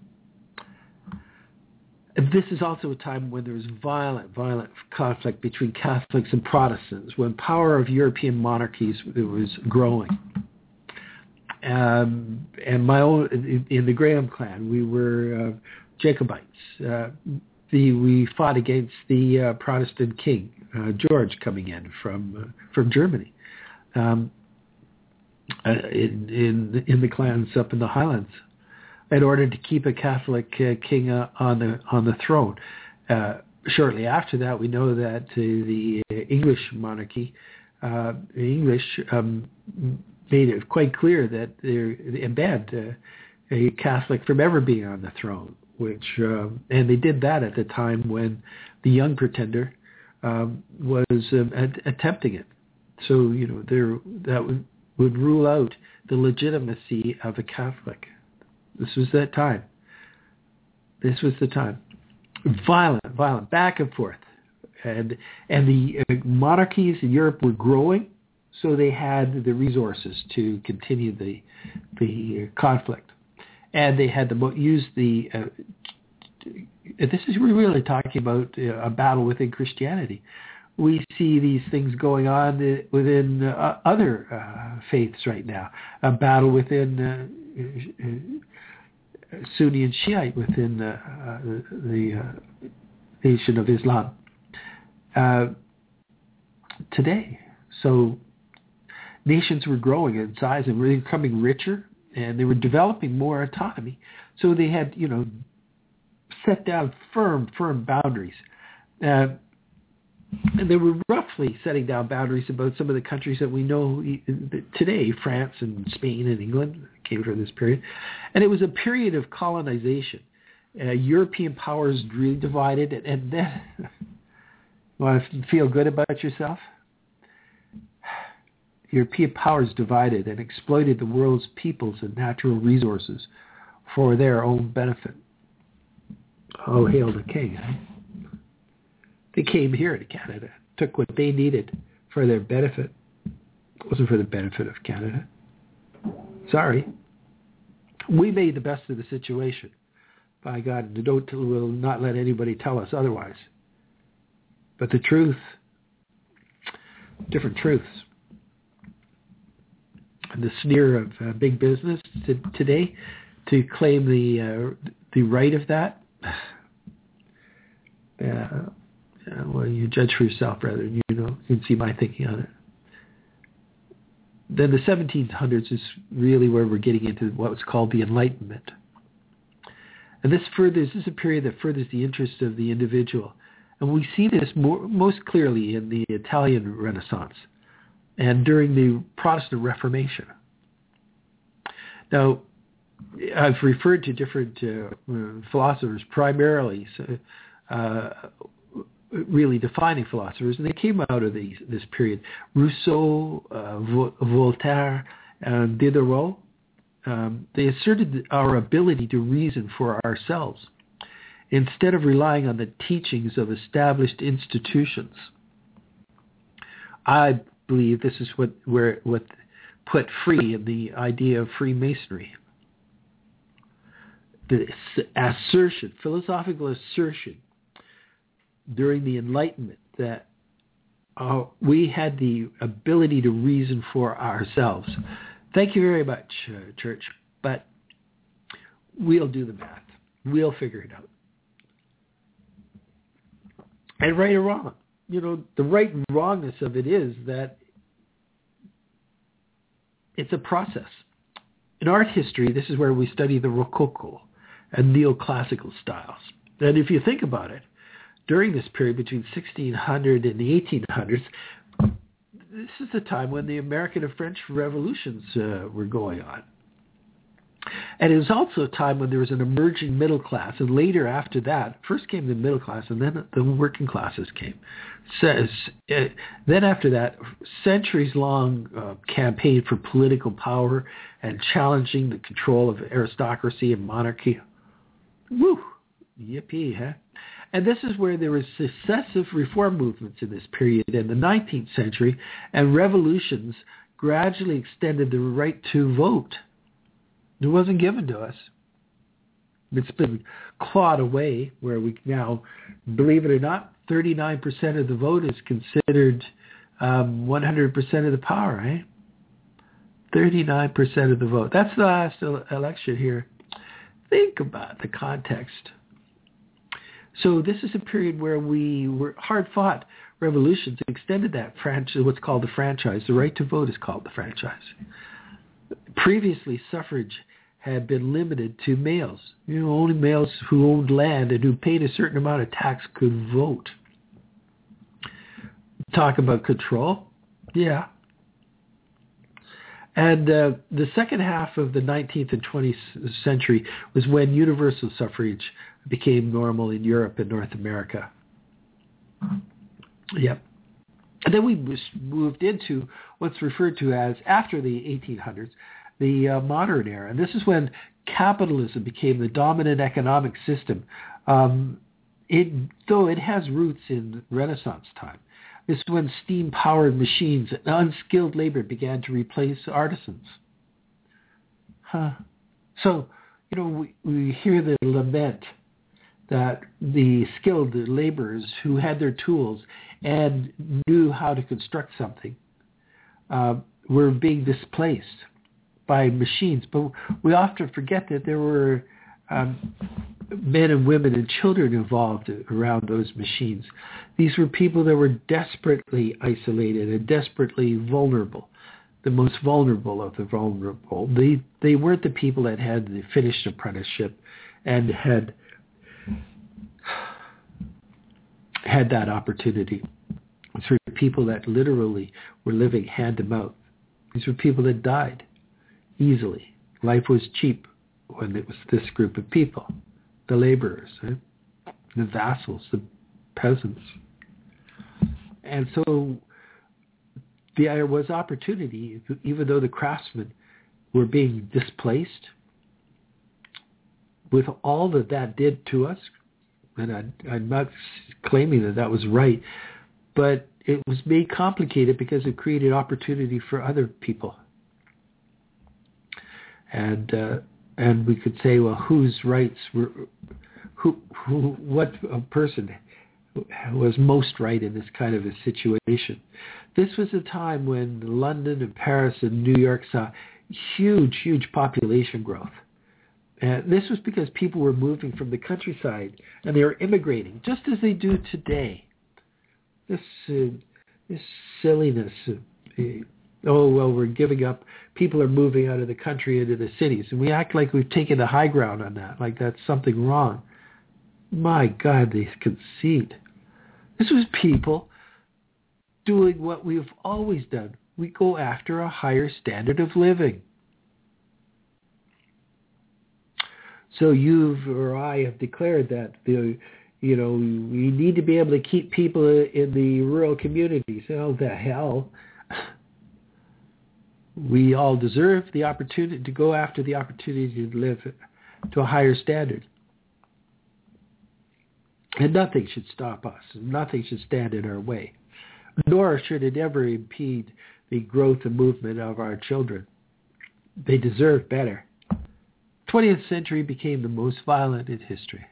Speaker 2: This is also a time when there was violent, violent conflict between Catholics and Protestants, when power of European monarchies was growing. Um, and my own, in, in the Graham clan, we were uh, Jacobites. Uh, the, we fought against the uh, Protestant king, uh, George, coming in from uh, from Germany. Um, uh, in, in in the clans up in the Highlands, in order to keep a Catholic uh, king uh, on the on the throne. Uh, shortly after that, we know that uh, the English monarchy, uh, the English um, made it quite clear that they banned uh, a Catholic from ever being on the throne. Which um, and they did that at the time when the Young Pretender um, was um, ad- attempting it. So you know there that would, would rule out the legitimacy of a Catholic. This was that time. This was the time. Violent, violent, back and forth. And and the uh, monarchies in Europe were growing, so they had the resources to continue the the uh, conflict. And they had to use the, uh, this is, we're really talking about uh, a battle within Christianity. We see these things going on within uh, other uh, faiths right now. A battle within uh, Sunni and Shiite within uh, uh, the uh, Nation of Islam uh, today. So nations were growing in size and were becoming richer, and they were developing more autonomy. So they had, you know, set down firm, firm boundaries. Uh, And they were roughly setting down boundaries about some of the countries that we know today, France and Spain and England came from this period. And it was a period of colonization. Uh, European powers really divided. And, and then, want to feel good about yourself? European powers divided and exploited the world's peoples and natural resources for their own benefit. Oh, hail the king, eh? They came here to Canada, took what they needed for their benefit. It wasn't for the benefit of Canada. Sorry. We made the best of the situation. By God, and don't, we'll not let anybody tell us otherwise. But the truth, different truths. And the sneer of uh, big business to, today to claim the uh, the right of that. Uh, Uh, well, you judge for yourself, rather. You know, you can see my thinking on it. Then the seventeen hundreds is really where we're getting into what was called the Enlightenment. And this furthers, this is a period that furthers the interests of the individual. And we see this more, most clearly in the Italian Renaissance and during the Protestant Reformation. Now, I've referred to different uh, philosophers primarily, so, uh, really defining philosophers, and they came out of these, this period. Rousseau, uh, Vo- Voltaire, and Diderot, um, they asserted our ability to reason for ourselves instead of relying on the teachings of established institutions. I believe this is what where what put free in the idea of Freemasonry. The assertion, philosophical assertion, during the Enlightenment that uh, we had the ability to reason for ourselves. Thank you very much, uh, Church, but we'll do the math. We'll figure it out. And right or wrong, you know, the right and wrongness of it is that it's a process. In art history, this is where we study the Rococo and neoclassical styles. And if you think about it, during this period between sixteen hundred and the eighteen hundreds, this is the time when the American and French revolutions uh, were going on. And it was also a time when there was an emerging middle class. And later after that, first came the middle class and then the working classes came. So, uh, then after that, centuries-long uh, campaign for political power and challenging the control of aristocracy and monarchy. Woo! Yippee, huh? And this is where there was successive reform movements in this period in the nineteenth century, and revolutions gradually extended the right to vote. It wasn't given to us. It's been clawed away, where we now, believe it or not, thirty-nine percent of the vote is considered um, one hundred percent of the power, eh? thirty-nine percent of the vote. That's the last election here. Think about the context. So this is a period where we were hard-fought revolutions extended that franchise, what's called the franchise. The right to vote is called the franchise. Previously, suffrage had been limited to males. You know, only males who owned land and who paid a certain amount of tax could vote. Talk about control? Yeah. And uh, the second half of the nineteenth and twentieth century was when universal suffrage became normal in Europe and North America. Yep. And then we moved into what's referred to as, after the eighteen hundreds, the uh, modern era. And this is when capitalism became the dominant economic system. Um, it, though it has roots in Renaissance time. This is when steam-powered machines and unskilled labor began to replace artisans. Huh. So, you know, we, we hear the lament that the skilled laborers who had their tools and knew how to construct something uh, were being displaced by machines. But we often forget that there were um, men and women and children involved around those machines. These were people that were desperately isolated and desperately vulnerable, the most vulnerable of the vulnerable. They they weren't the people that had the finished apprenticeship and had had that opportunity. These were people that literally were living hand to mouth. These were people that died easily. Life was cheap when it was this group of people. The laborers, right? The vassals, the peasants. And so there was opportunity, even though the craftsmen were being displaced, with all that that did to us, and I, I'm not claiming that that was right, but it was made complicated because it created opportunity for other people. And uh, and we could say, well, whose rights were, who, who, what a person was most right in this kind of a situation. This was a time when London and Paris and New York saw huge, huge population growth. And this was because people were moving from the countryside and they were immigrating, just as they do today. This, uh, this silliness. Uh, oh, well, we're giving up. People are moving out of the country into the cities. And we act like we've taken the high ground on that, like that's something wrong. My God, this conceit. This was people doing what we've always done. We go after a higher standard of living. So you or I have declared that the, you know, we need to be able to keep people in the rural communities. Oh, the hell. We all deserve the opportunity to go after the opportunity to live to a higher standard. And nothing should stop us. Nothing should stand in our way. Nor should it ever impede the growth and movement of our children. They deserve better. twentieth century became the most violent in history.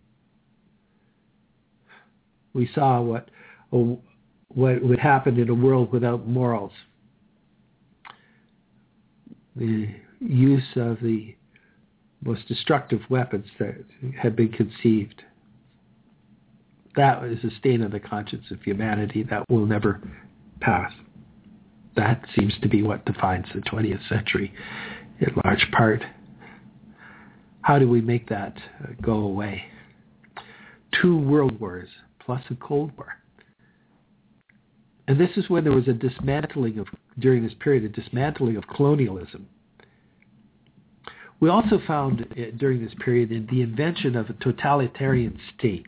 Speaker 2: We saw what, what would happen in a world without morals. The use of the most destructive weapons that had been conceived. That is a stain on the conscience of humanity that will never pass. That seems to be what defines the twentieth century in large part. How do we make that go away? Two world wars plus a Cold War. And this is when there was a dismantling of, during this period, a dismantling of colonialism. We also found uh, during this period in the invention of a totalitarian state.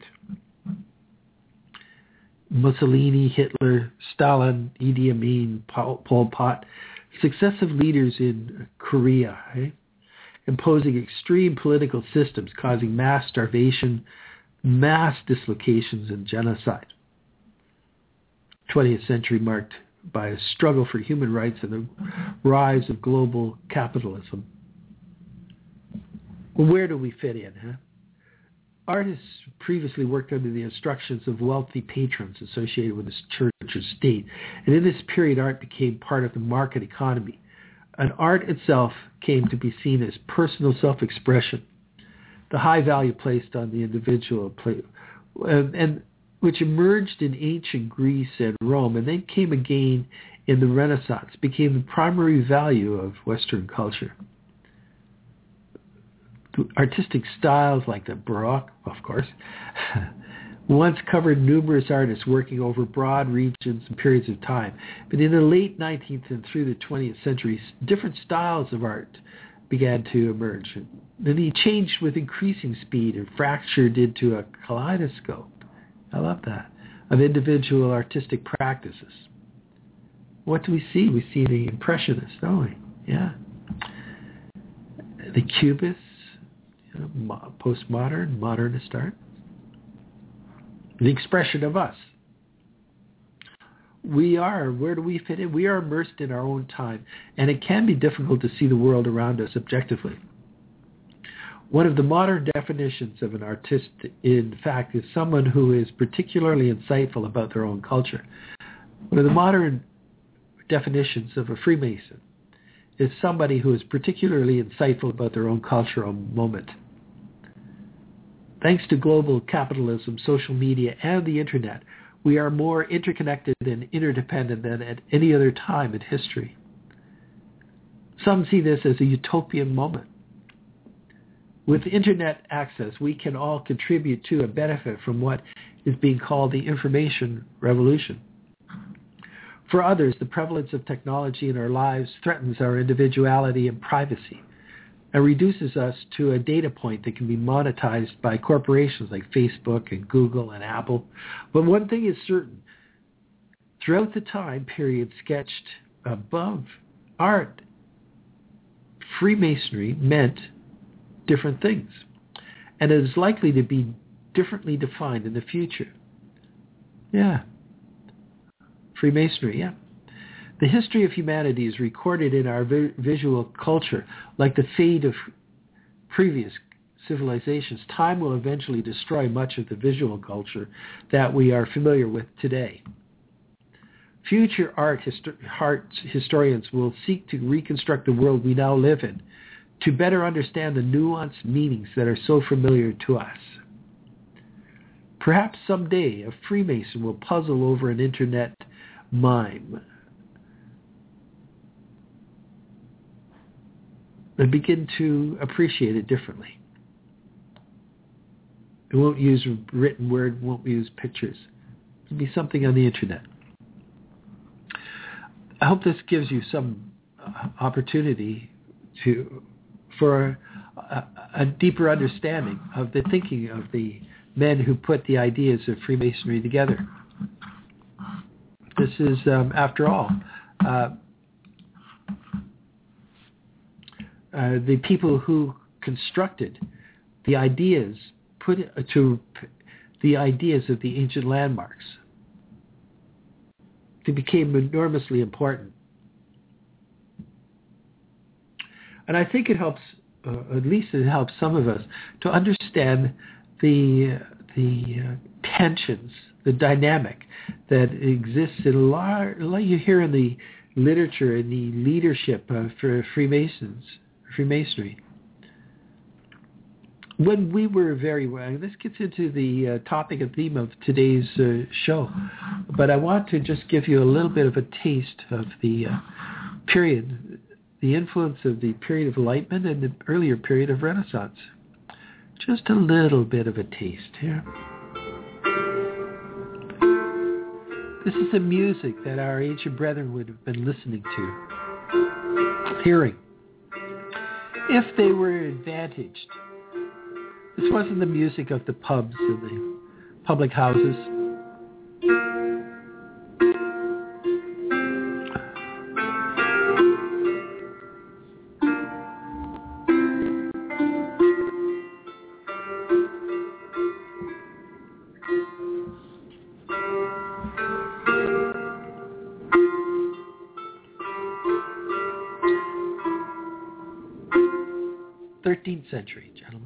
Speaker 2: Mussolini, Hitler, Stalin, Idi Amin, Pol Pot, successive leaders in Korea, eh? imposing extreme political systems, causing mass starvation, mass dislocations, and genocide. twentieth century marked by a struggle for human rights and the rise of global capitalism. Well, where do we fit in? Huh? Artists previously worked under the instructions of wealthy patrons associated with the church or state. And in this period, art became part of the market economy. And art itself came to be seen as personal self-expression, the high value placed on the individual, and, and which emerged in ancient Greece and Rome, and then came again in the Renaissance, became the primary value of Western culture. Artistic styles like the Baroque, of course, once covered numerous artists working over broad regions and periods of time. But in the late nineteenth and through the twentieth centuries, different styles of art began to emerge. And then he changed with increasing speed and fractured into a kaleidoscope. I love that. Of individual artistic practices. What do we see? We see the Impressionists, don't we? Yeah. The Cubists, you know, postmodern, modernist art. The expression of us. We are, where do we fit in? We are immersed in our own time, and it can be difficult to see the world around us objectively. One of the modern definitions of an artist, in fact, is someone who is particularly insightful about their own culture. One of the modern definitions of a Freemason is somebody who is particularly insightful about their own cultural moment. Thanks to global capitalism, social media, and the internet, we are more interconnected and interdependent than at any other time in history. Some see this as a utopian moment. With internet access, we can all contribute to and benefit from what is being called the information revolution. For others, the prevalence of technology in our lives threatens our individuality and privacy and reduces us to a data point that can be monetized by corporations like Facebook and Google and Apple. But one thing is certain. Throughout the time period sketched above, art, Freemasonry meant different things, and it is likely to be differently defined in the future. Yeah. Freemasonry, yeah. The history of humanity is recorded in our vi- visual culture, like the fate of previous civilizations. Time will eventually destroy much of the visual culture that we are familiar with today. Future art, histo- art historians will seek to reconstruct the world we now live in, to better understand the nuanced meanings that are so familiar to us. Perhaps someday a Freemason will puzzle over an internet mime and begin to appreciate it differently. It won't use written word, won't use pictures. It'll be something on the internet. I hope this gives you some uh, opportunity to for a, a deeper understanding of the thinking of the men who put the ideas of Freemasonry together. This is, um, after all, uh, uh, the people who constructed the ideas, put it to the ideas of the ancient landmarks. They became enormously important. And I think it helps, uh, at least it helps some of us, to understand the the uh, tensions, the dynamic that exists in a lot, like you hear in the literature and the leadership uh, for Freemasons, Freemasonry. When we were very well, this gets into the uh, topic and theme of today's uh, show, but I want to just give you a little bit of a taste of the uh, period, the influence of the period of Enlightenment and the earlier period of Renaissance. Just a little bit of a taste here. This is the music that our ancient brethren would have been listening to, hearing, if they were advantaged. This wasn't the music of the pubs and the public houses. thirteenth century, gentlemen.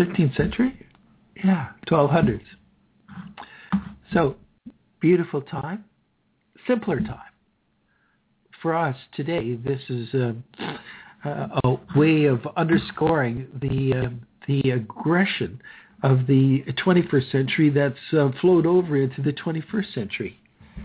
Speaker 2: thirteenth century? Yeah, twelve hundreds. So, beautiful time, simpler time. For us today, this is a, a, a way of underscoring the uh, the aggression of the twenty-first century that's uh, flowed over into the twenty-first century.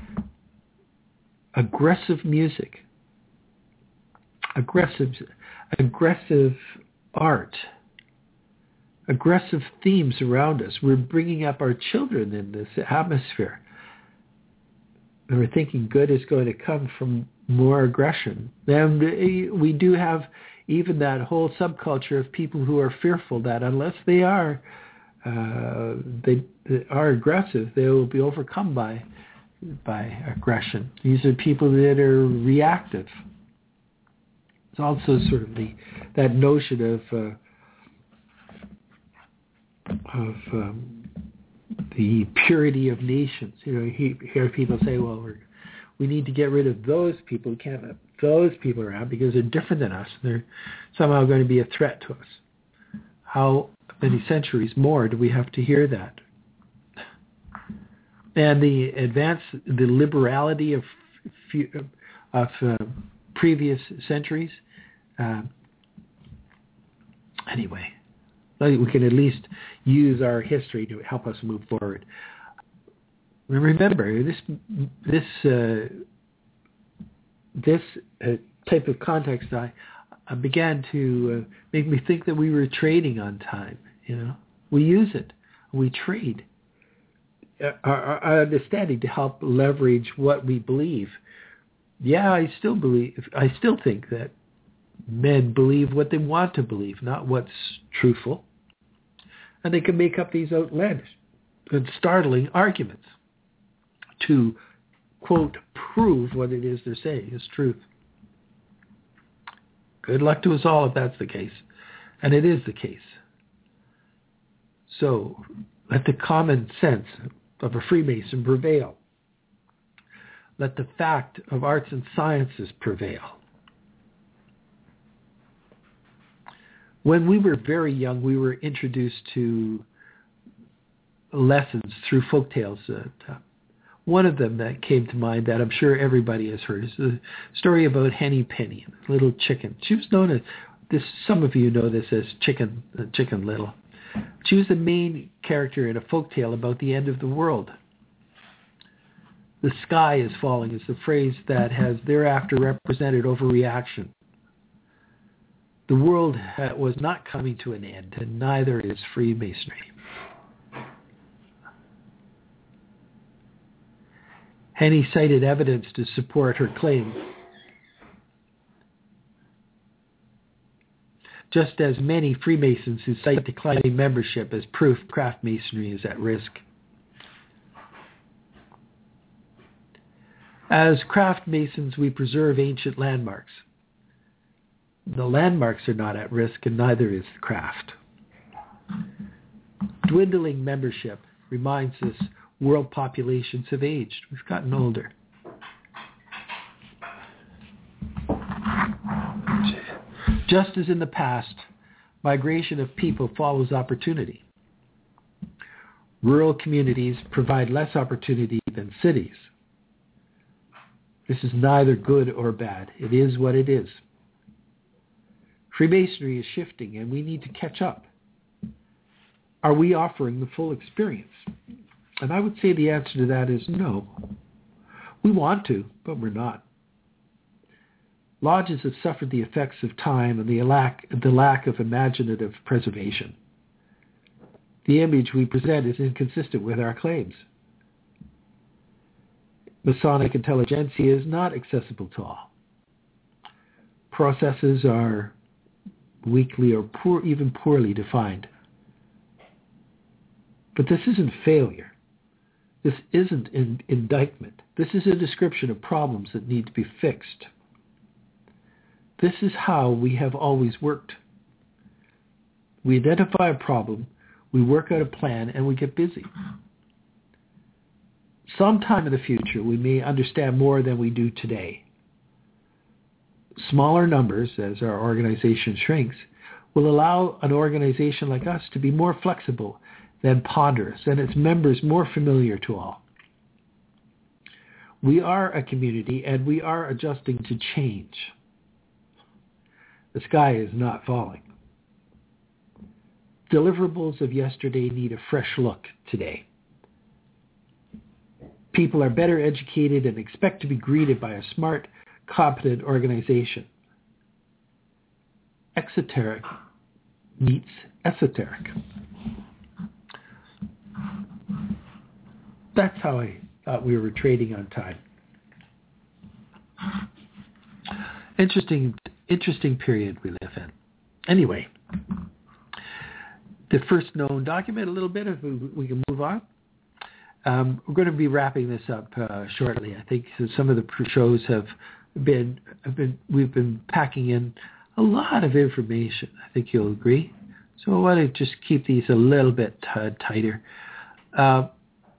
Speaker 2: Aggressive music, aggressive, aggressive art, aggressive themes around us. We're bringing up our children in this atmosphere. And we're thinking good is going to come from more aggression. And we do have even that whole subculture of people who are fearful that unless they are uh, they, they are aggressive, they will be overcome by by aggression. These are people that are reactive. It's also sort of the that notion of uh, of um, the purity of nations. You know, you hear people say, "Well, we're, we need to get rid of those people. We can't have those people around because they're different than us. They're somehow going to be a threat to us." How many centuries more do we have to hear that? And the advance, the liberality of of uh, previous centuries. Uh, anyway, we can at least use our history to help us move forward. Remember, this this uh, this uh, type of context I, I began to uh, make me think that we were trading on time. You know, we use it, we trade. Our, our understanding to help leverage what we believe. Yeah, I still believe. I still think that men believe what they want to believe, not what's truthful, and they can make up these outlandish and startling arguments to, quote, prove what it is they're saying is truth. Good luck to us all if that's the case, and it is the case. So let the common sense of a Freemason prevail. Let the fact of arts and sciences prevail. When we were very young, we were introduced to lessons through folk tales. Uh, one of them that came to mind that I'm sure everybody has heard is the story about Henny Penny, the little chicken. She was known as this. Some of you know this as Chicken uh, Chicken Little. She was the main character in a folktale about the end of the world. The sky is falling is the phrase that has thereafter represented overreaction. The world was not coming to an end, and neither is Freemasonry. Henny cited evidence to support her claim. Just as many Freemasons who cite declining membership as proof craft masonry is at risk. As craft masons, we preserve ancient landmarks. The landmarks are not at risk, and neither is the craft. Dwindling membership reminds us world populations have aged. We've gotten older. Just as in the past, migration of people follows opportunity. Rural communities provide less opportunity than cities. This is neither good or bad. It is what it is. Freemasonry is shifting, and we need to catch up. Are we offering the full experience? And I would say the answer to that is no. We want to, but we're not. Lodges have suffered the effects of time and the lack, the lack of imaginative preservation. The image we present is inconsistent with our claims. Masonic intelligentsia is not accessible to all. Processes are weakly or poor, even poorly defined. But this isn't failure. This isn't an indictment. This is a description of problems that need to be fixed. This is how we have always worked. We identify a problem, we work out a plan, and we get busy. Sometime in the future, we may understand more than we do today. Smaller numbers, as our organization shrinks, will allow an organization like us to be more flexible than ponderous and its members more familiar to all. We are a community and we are adjusting to change. The sky is not falling. Deliverables of yesterday need a fresh look today. People are better educated and expect to be greeted by a smart, competent organization. Exoteric meets esoteric. That's how I thought we were trading on time. Interesting, interesting period we live in. Anyway, the first known document, a little bit, if we can move on. Um, we're going to be wrapping this up uh, shortly. I think some of the shows have been, have been, we've been packing in a lot of information. I think you'll agree. So I want to just keep these a little bit t- tighter. Uh,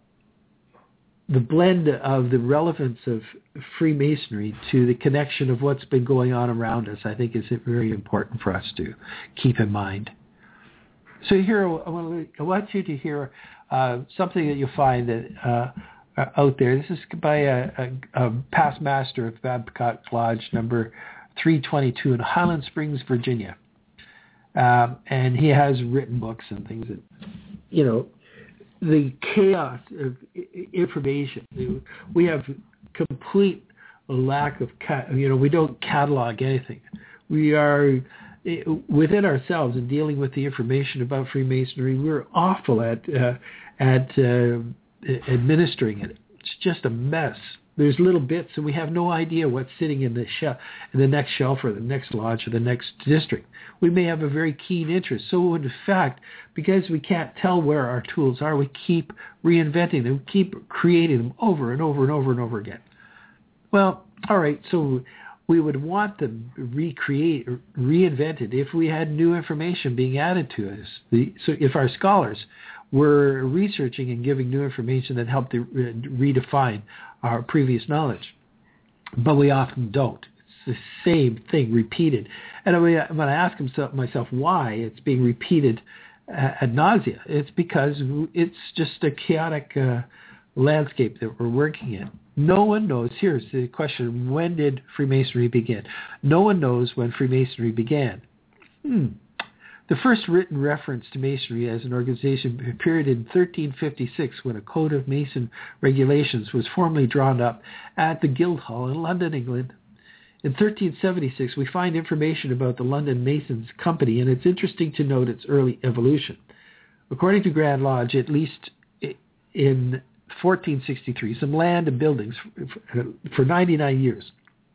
Speaker 2: the blend of the relevance of Freemasonry to the connection of what's been going on around us, I think, is very important for us to keep in mind. So here, I want, to, I want you to hear uh, something that you'll find that uh, out there. This is by a, a, a past master of Babcock Lodge, number three twenty-two in Highland Springs, Virginia. Um, and he has written books and things that, you know, the chaos of information. We have complete lack of, you know, we don't catalog anything. We are within ourselves in dealing with the information about Freemasonry. We're awful at uh, at uh, administering it. It's just a mess. There's little bits, and we have no idea what's sitting in the shelf, in the next shelf, or the next lodge, or the next district. We may have a very keen interest. So, in fact, because we can't tell where our tools are, we keep reinventing them, keep creating them over and over and over and over again. Well, all right. So we would want them recreate, reinvented if we had new information being added to us. The, so, if our scholars were researching and giving new information that helped to redefine our previous knowledge. But we often don't. It's the same thing repeated. And when I ask myself why it's being repeated ad nausea, it's because it's just a chaotic uh, landscape that we're working in. No one knows. Here's the question: when did Freemasonry begin? No one knows when Freemasonry began. Hmm. The first written reference to Masonry as an organization appeared in thirteen fifty-six when a code of Mason regulations was formally drawn up at the Guildhall in London, England. In thirteen seventy-six, we find information about the London Masons Company, and it's interesting to note its early evolution. According to Grand Lodge, at least in fourteen sixty-three, some land and buildings for ninety-nine years,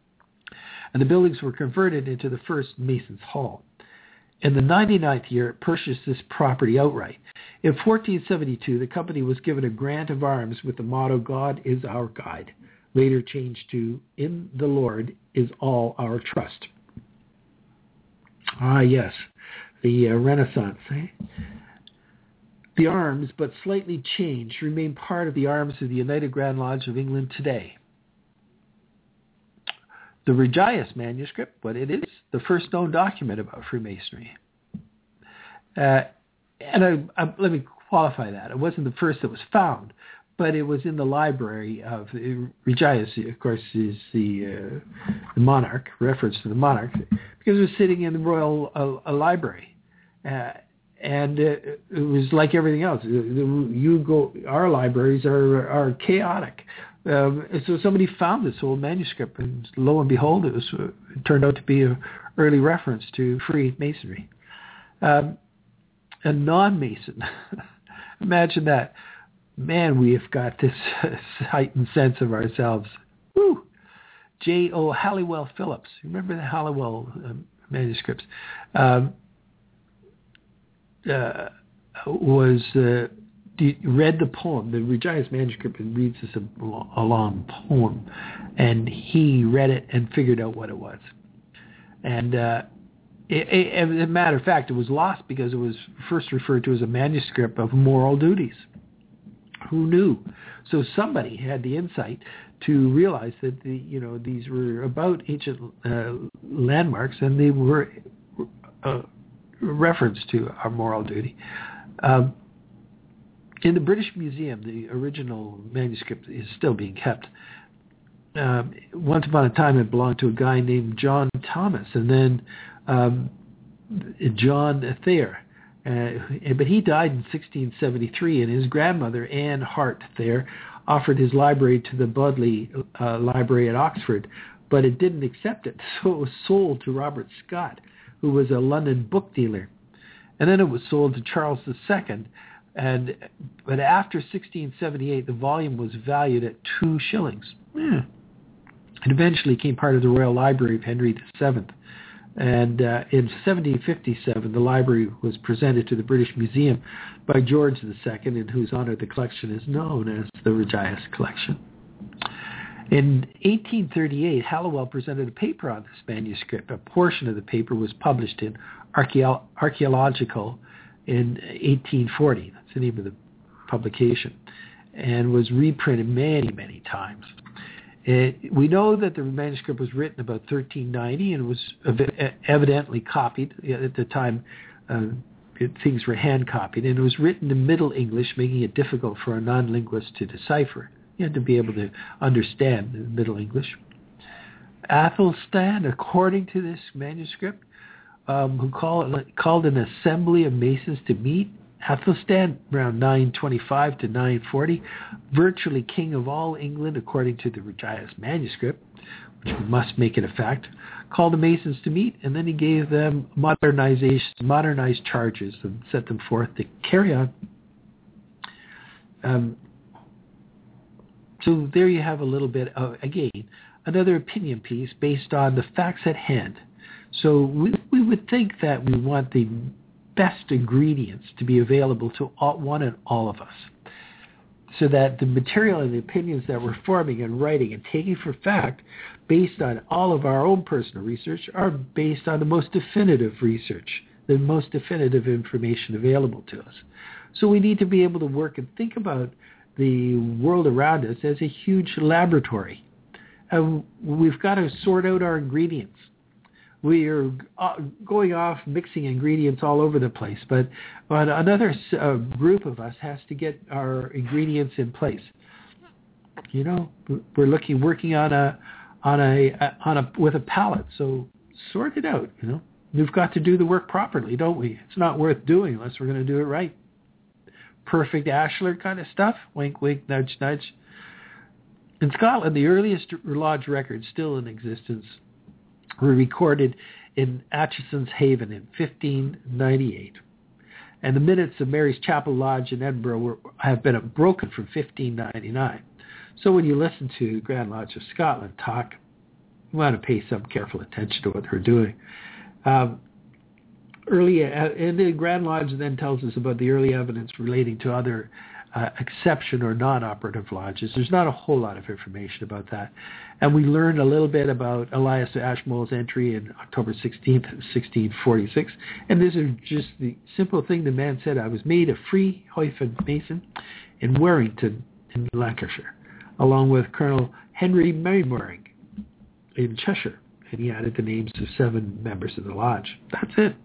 Speaker 2: and the buildings were converted into the first Masons' Hall. In the ninety-ninth year, it purchased this property outright. In fourteen seventy-two, the company was given a grant of arms with the motto, "God is our guide," later changed to, "In the Lord is all our trust." Ah, yes, the uh, Renaissance. Eh? The arms, but slightly changed, remain part of the arms of the United Grand Lodge of England today. The Regius manuscript, what it is, the first known document about Freemasonry. Uh, and I, I, let me qualify that. It wasn't the first that was found, but it was in the library of Regius, of course, is the, uh, the monarch, reference to the monarch, because it was sitting in the royal uh, library. Uh, and uh, it was like everything else. You go, our libraries are are chaotic. Um, so somebody found this old manuscript, and lo and behold, it was uh, it turned out to be an early reference to Freemasonry. Um, a non-Mason, imagine that. Man, we have got this heightened sense of ourselves. Woo! J O Halliwell Phillips. Remember the Halliwell uh, manuscripts? Um, uh, was... Uh, read the poem. The Regius manuscript reads this a, a long poem, and he read it and figured out what it was. And uh, it, it, as a matter of fact, it was lost because it was first referred to as a manuscript of moral duties. Who knew? So somebody had the insight to realize that the you know these were about ancient uh, landmarks, and they were uh, reference to our moral duty. Um, in the British Museum, the original manuscript is still being kept. Um, once upon a time, it belonged to a guy named John Thomas, and then um, John Thayer. Uh, but he died in sixteen seventy-three, and his grandmother, Anne Hart Thayer, offered his library to the Bodley uh, Library at Oxford, but it didn't accept it, so it was sold to Robert Scott, who was a London book dealer. And then it was sold to Charles the Second, and but after sixteen seventy-eight, the volume was valued at two shillings. Yeah. It eventually became part of the Royal Library of Henry the Seventh. And uh, in seventeen fifty-seven, the library was presented to the British Museum by George the Second, in whose honor the collection is known as the Regius Collection. In eighteen thirty-eight, Halliwell presented a paper on this manuscript. A portion of the paper was published in Archaeo- Archaeological in eighteen forty. That's the name of the publication, and was reprinted many, many times. It, we know that the manuscript was written about thirteen ninety and was evidently copied. At the time, uh, it, things were hand-copied, and it was written in Middle English, making it difficult for a non-linguist to decipher. You had to be able to understand Middle English. Athelstan, according to this manuscript, um, who call, called an assembly of masons to meet, Athelstan, around nine twenty-five to nine forty, virtually king of all England, according to the Regius manuscript, which we must make it a fact, called the masons to meet, and then he gave them modernization, modernized charges and set them forth to carry on. Um, so there you have a little bit of, again, another opinion piece based on the facts at hand. So we, we would think that we want the best ingredients to be available to all, one and all of us, so that the material and the opinions that we're forming and writing and taking for fact, based on all of our own personal research, are based on the most definitive research, the most definitive information available to us. So we need to be able to work and think about the world around us as a huge laboratory. And we've got to sort out our ingredients. We are going off mixing ingredients all over the place, but, but another uh, group of us has to get our ingredients in place. You know, we're looking, working on a, on a, on a, with a palette. So sort it out. You know, we've got to do the work properly, don't we? It's not worth doing unless we're going to do it right. Perfect Ashlar kind of stuff. Wink, wink, nudge, nudge. In Scotland, the earliest lodge records still in existence were recorded in Atchison's Haven in fifteen ninety-eight. And the minutes of Mary's Chapel Lodge in Edinburgh were, have been broken from fifteen ninety-nine. So when you listen to Grand Lodge of Scotland talk, you want to pay some careful attention to what they're doing. Um, early, and the Grand Lodge then tells us about the early evidence relating to other Uh, exception or non-operative lodges. There's not a whole lot of information about that. And we learned a little bit about Elias Ashmole's entry in October sixteenth, sixteen forty-six. And this is just the simple thing the man said: I was made a free Heufen Mason in Warrington in Lancashire, along with Colonel Henry Maymoring in Cheshire. And he added the names of seven members of the lodge. That's it.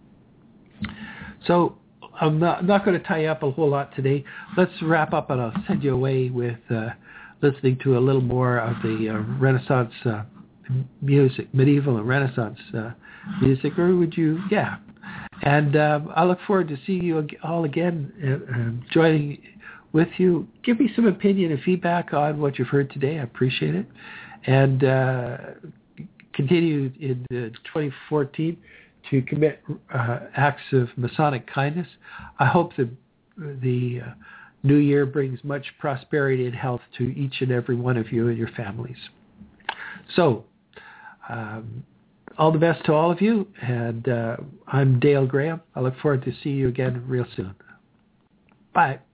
Speaker 2: So I'm not, not going to tie you up a whole lot today. Let's wrap up, and I'll send you away with uh, listening to a little more of the uh, Renaissance uh, music, medieval and Renaissance uh, music. Or would you? Yeah. And uh, I look forward to seeing you all again, uh, uh, joining with you. Give me some opinion and feedback on what you've heard today. I appreciate it. And uh, continue in uh, twenty fourteen to commit uh, acts of Masonic kindness. I hope that the uh, new year brings much prosperity and health to each and every one of you and your families. So, um, all the best to all of you, and uh, I'm Dale Graham. I look forward to seeing you again real soon. Bye.